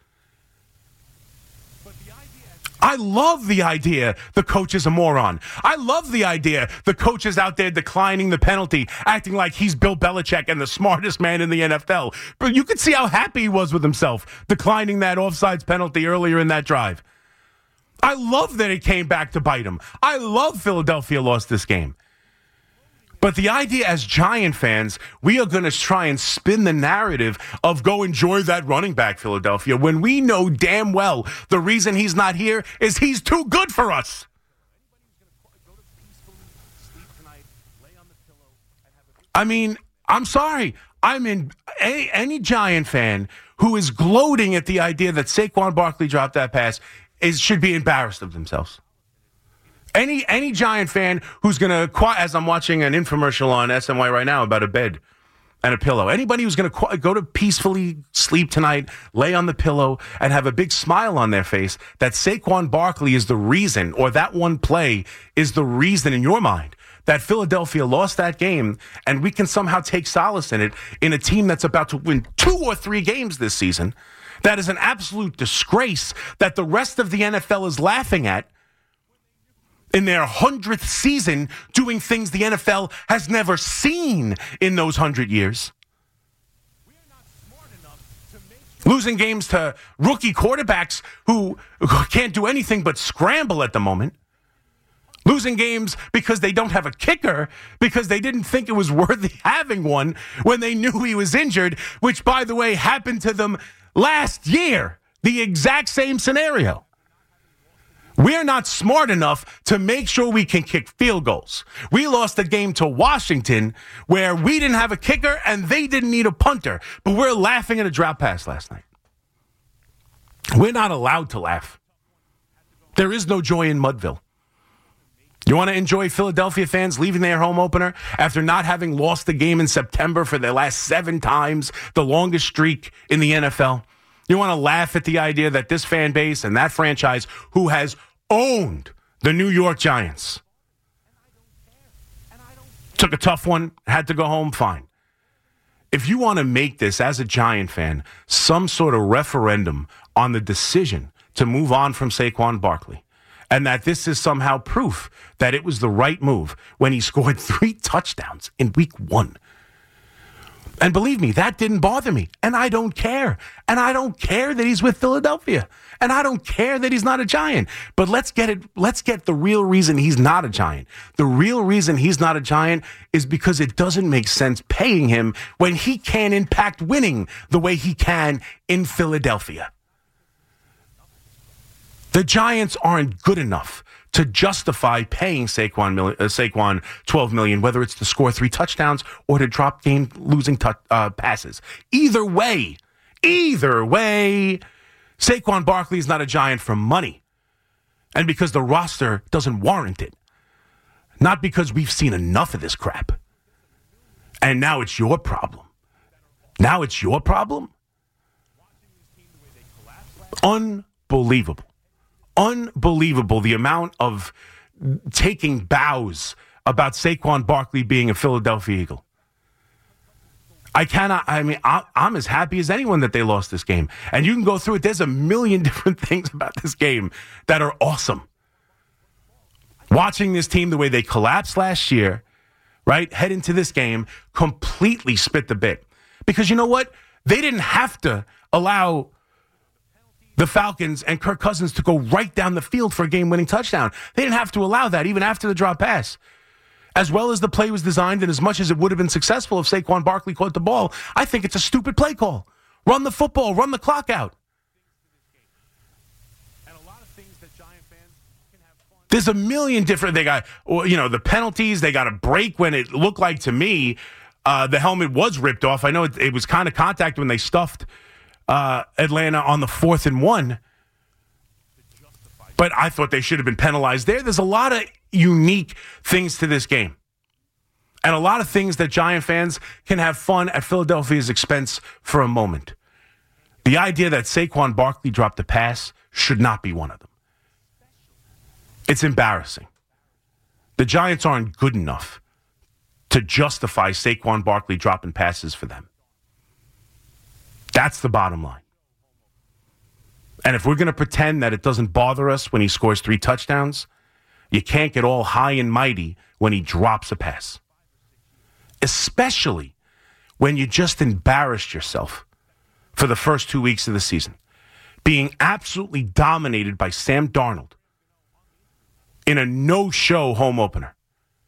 I love the idea the coach is a moron. I love the idea the coach is out there declining the penalty, acting like he's Bill Belichick and the smartest man in the NFL. But you could see how happy he was with himself, declining that offsides penalty earlier in that drive. I love that it came back to bite him. I love Philadelphia lost this game. But the idea as Giant fans, we are going to try and spin the narrative of go enjoy that running back, Philadelphia, when we know damn well the reason he's not here is he's too good for us. I mean, I'm sorry. I'm in any Giant fan who is gloating at the idea that Saquon Barkley dropped that pass should be embarrassed of themselves. Any Giant fan who's going to, as I'm watching an infomercial on SNY right now about a bed and a pillow, anybody who's going to go to peacefully sleep tonight, lay on the pillow, and have a big smile on their face that Saquon Barkley is the reason, or that one play is the reason in your mind that Philadelphia lost that game, and we can somehow take solace in it in a team that's about to win 2 or 3 games this season. That is an absolute disgrace that the rest of the NFL is laughing at in their 100th season, doing things the NFL has never seen in those 100 years. Losing games to rookie quarterbacks who can't do anything but scramble at the moment. Losing games because they don't have a kicker, because they didn't think it was worthy having one when they knew he was injured, which, by the way, happened to them last year. The exact same scenario. We're not smart enough to make sure we can kick field goals. We lost a game to Washington where we didn't have a kicker and they didn't need a punter, but we're laughing at a drop pass last night. We're not allowed to laugh. There is no joy in Mudville. You want to enjoy Philadelphia fans leaving their home opener after not having lost the game in September for their last 7 times, the longest streak in the NFL? You want to laugh at the idea that this fan base and that franchise who has owned the New York Giants took a tough one, had to go home, fine. If you want to make this, as a Giant fan, some sort of referendum on the decision to move on from Saquon Barkley, and that this is somehow proof that it was the right move when he scored 3 touchdowns in week 1. And believe me, that didn't bother me. And I don't care. And I don't care that he's with Philadelphia. And I don't care that he's not a Giant. But let's get the real reason he's not a Giant. The real reason he's not a Giant is because it doesn't make sense paying him when he can't impact winning the way he can in Philadelphia. The Giants aren't good enough to justify paying Saquon $12 million, whether it's to score 3 touchdowns or to drop game-losing passes. Either way, Saquon Barkley is not a Giant for money, and because the roster doesn't warrant it, not because we've seen enough of this crap. And now it's your problem. Unbelievable the amount of taking bows about Saquon Barkley being a Philadelphia Eagle. I'm as happy as anyone that they lost this game. And you can go through it. There's a million different things about this game that are awesome. Watching this team, the way they collapsed last year, right, head into this game, completely spit the bit. Because you know what? They didn't have to allow the Falcons and Kirk Cousins to go right down the field for a game-winning touchdown. They didn't have to allow that even after the drop pass. As well as the play was designed and as much as it would have been successful if Saquon Barkley caught the ball, I think it's a stupid play call. Run the football, run the clock out. There's a million different, they got, the penalties, they got a break when it looked like to me the helmet was ripped off. I know it was kind of contact when they stuffed Atlanta on the 4th and 1. But I thought they should have been penalized there. There's a lot of unique things to this game. And a lot of things that Giant fans can have fun at Philadelphia's expense for a moment. The idea that Saquon Barkley dropped a pass should not be one of them. It's embarrassing. The Giants aren't good enough to justify Saquon Barkley dropping passes for them. That's the bottom line. And if we're going to pretend that it doesn't bother us when he scores 3 touchdowns, you can't get all high and mighty when he drops a pass. Especially when you just embarrassed yourself for the first 2 weeks of the season, being absolutely dominated by Sam Darnold in a no-show home opener.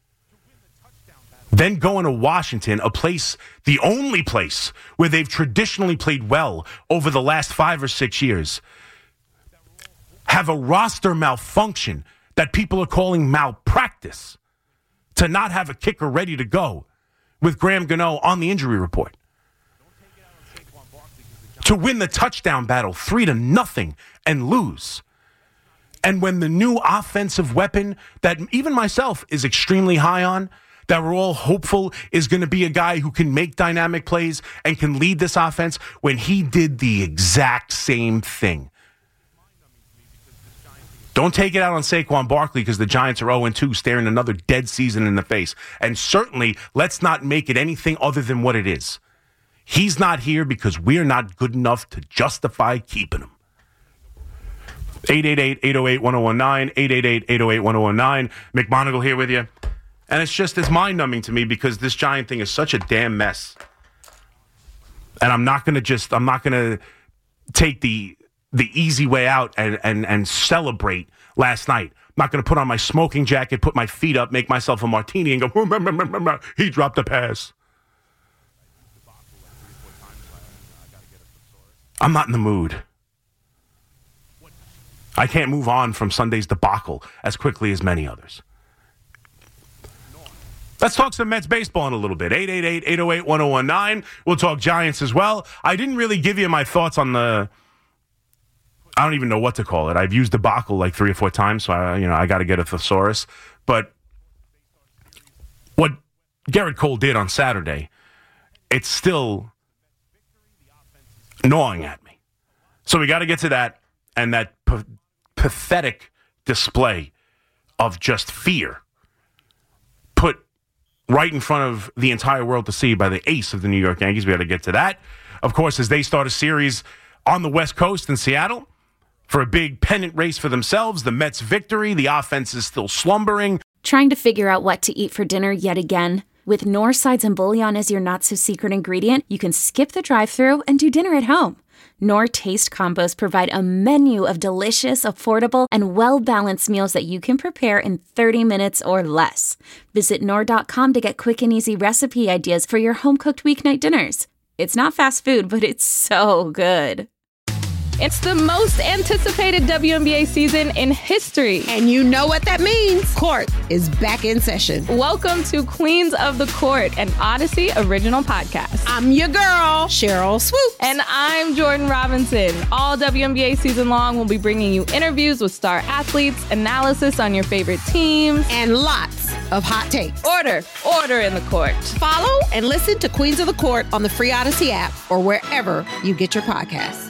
Then going to Washington, the only place where they've traditionally played well over the last 5 or 6 years, have a roster malfunction that people are calling malpractice to not have a kicker ready to go with Graham Gano on the injury report. To win the touchdown battle 3-0 and lose. And when the new offensive weapon that even myself is extremely high on, that we're all hopeful is going to be a guy who can make dynamic plays and can lead this offense, when he did the exact same thing. Don't take it out on Saquon Barkley because the Giants are 0-2, staring another dead season in the face. And certainly, let's not make it anything other than what it is. He's not here because we're not good enough to justify keeping him. 888-808-1019, 888-808-1019. McMonagle here with you. And it's mind-numbing to me because this Giant thing is such a damn mess. And I'm not going to take the easy way out and celebrate last night. I'm not going to put on my smoking jacket, put my feet up, make myself a martini, and go, he dropped a pass. I'm not in the mood. I can't move on from Sunday's debacle as quickly as many others. Let's talk some Mets baseball in a little bit. 888-808-1019. We'll talk Giants as well. I didn't really give you my thoughts on I don't even know what to call it. I've used debacle like 3 or 4 times, so I got to get a thesaurus. But what Garrett Cole did on Saturday, it's still gnawing at me. So we got to get to that and that pathetic display of just fear put right in front of the entire world to see by the ace of the New York Yankees. We got to get to that. Of course, as they start a series on the West Coast in Seattle for a big pennant race for themselves, the Mets' victory, the offense is still slumbering. Trying to figure out what to eat for dinner yet again? With Knorr sides and bouillon as your not-so-secret ingredient, you can skip the drive-thru and do dinner at home. Knorr Taste Combos provide a menu of delicious, affordable, and well-balanced meals that you can prepare in 30 minutes or less. Visit Knorr.com to get quick and easy recipe ideas for your home-cooked weeknight dinners. It's not fast food, but it's so good. It's the most anticipated WNBA season in history. And you know what that means. Court is back in session. Welcome to Queens of the Court, an Odyssey original podcast. I'm your girl, Cheryl Swoop. And I'm Jordan Robinson. All WNBA season long, we'll be bringing you interviews with star athletes, analysis on your favorite teams, and lots of hot takes. Order in the court. Follow and listen to Queens of the Court on the free Odyssey app or wherever you get your podcasts.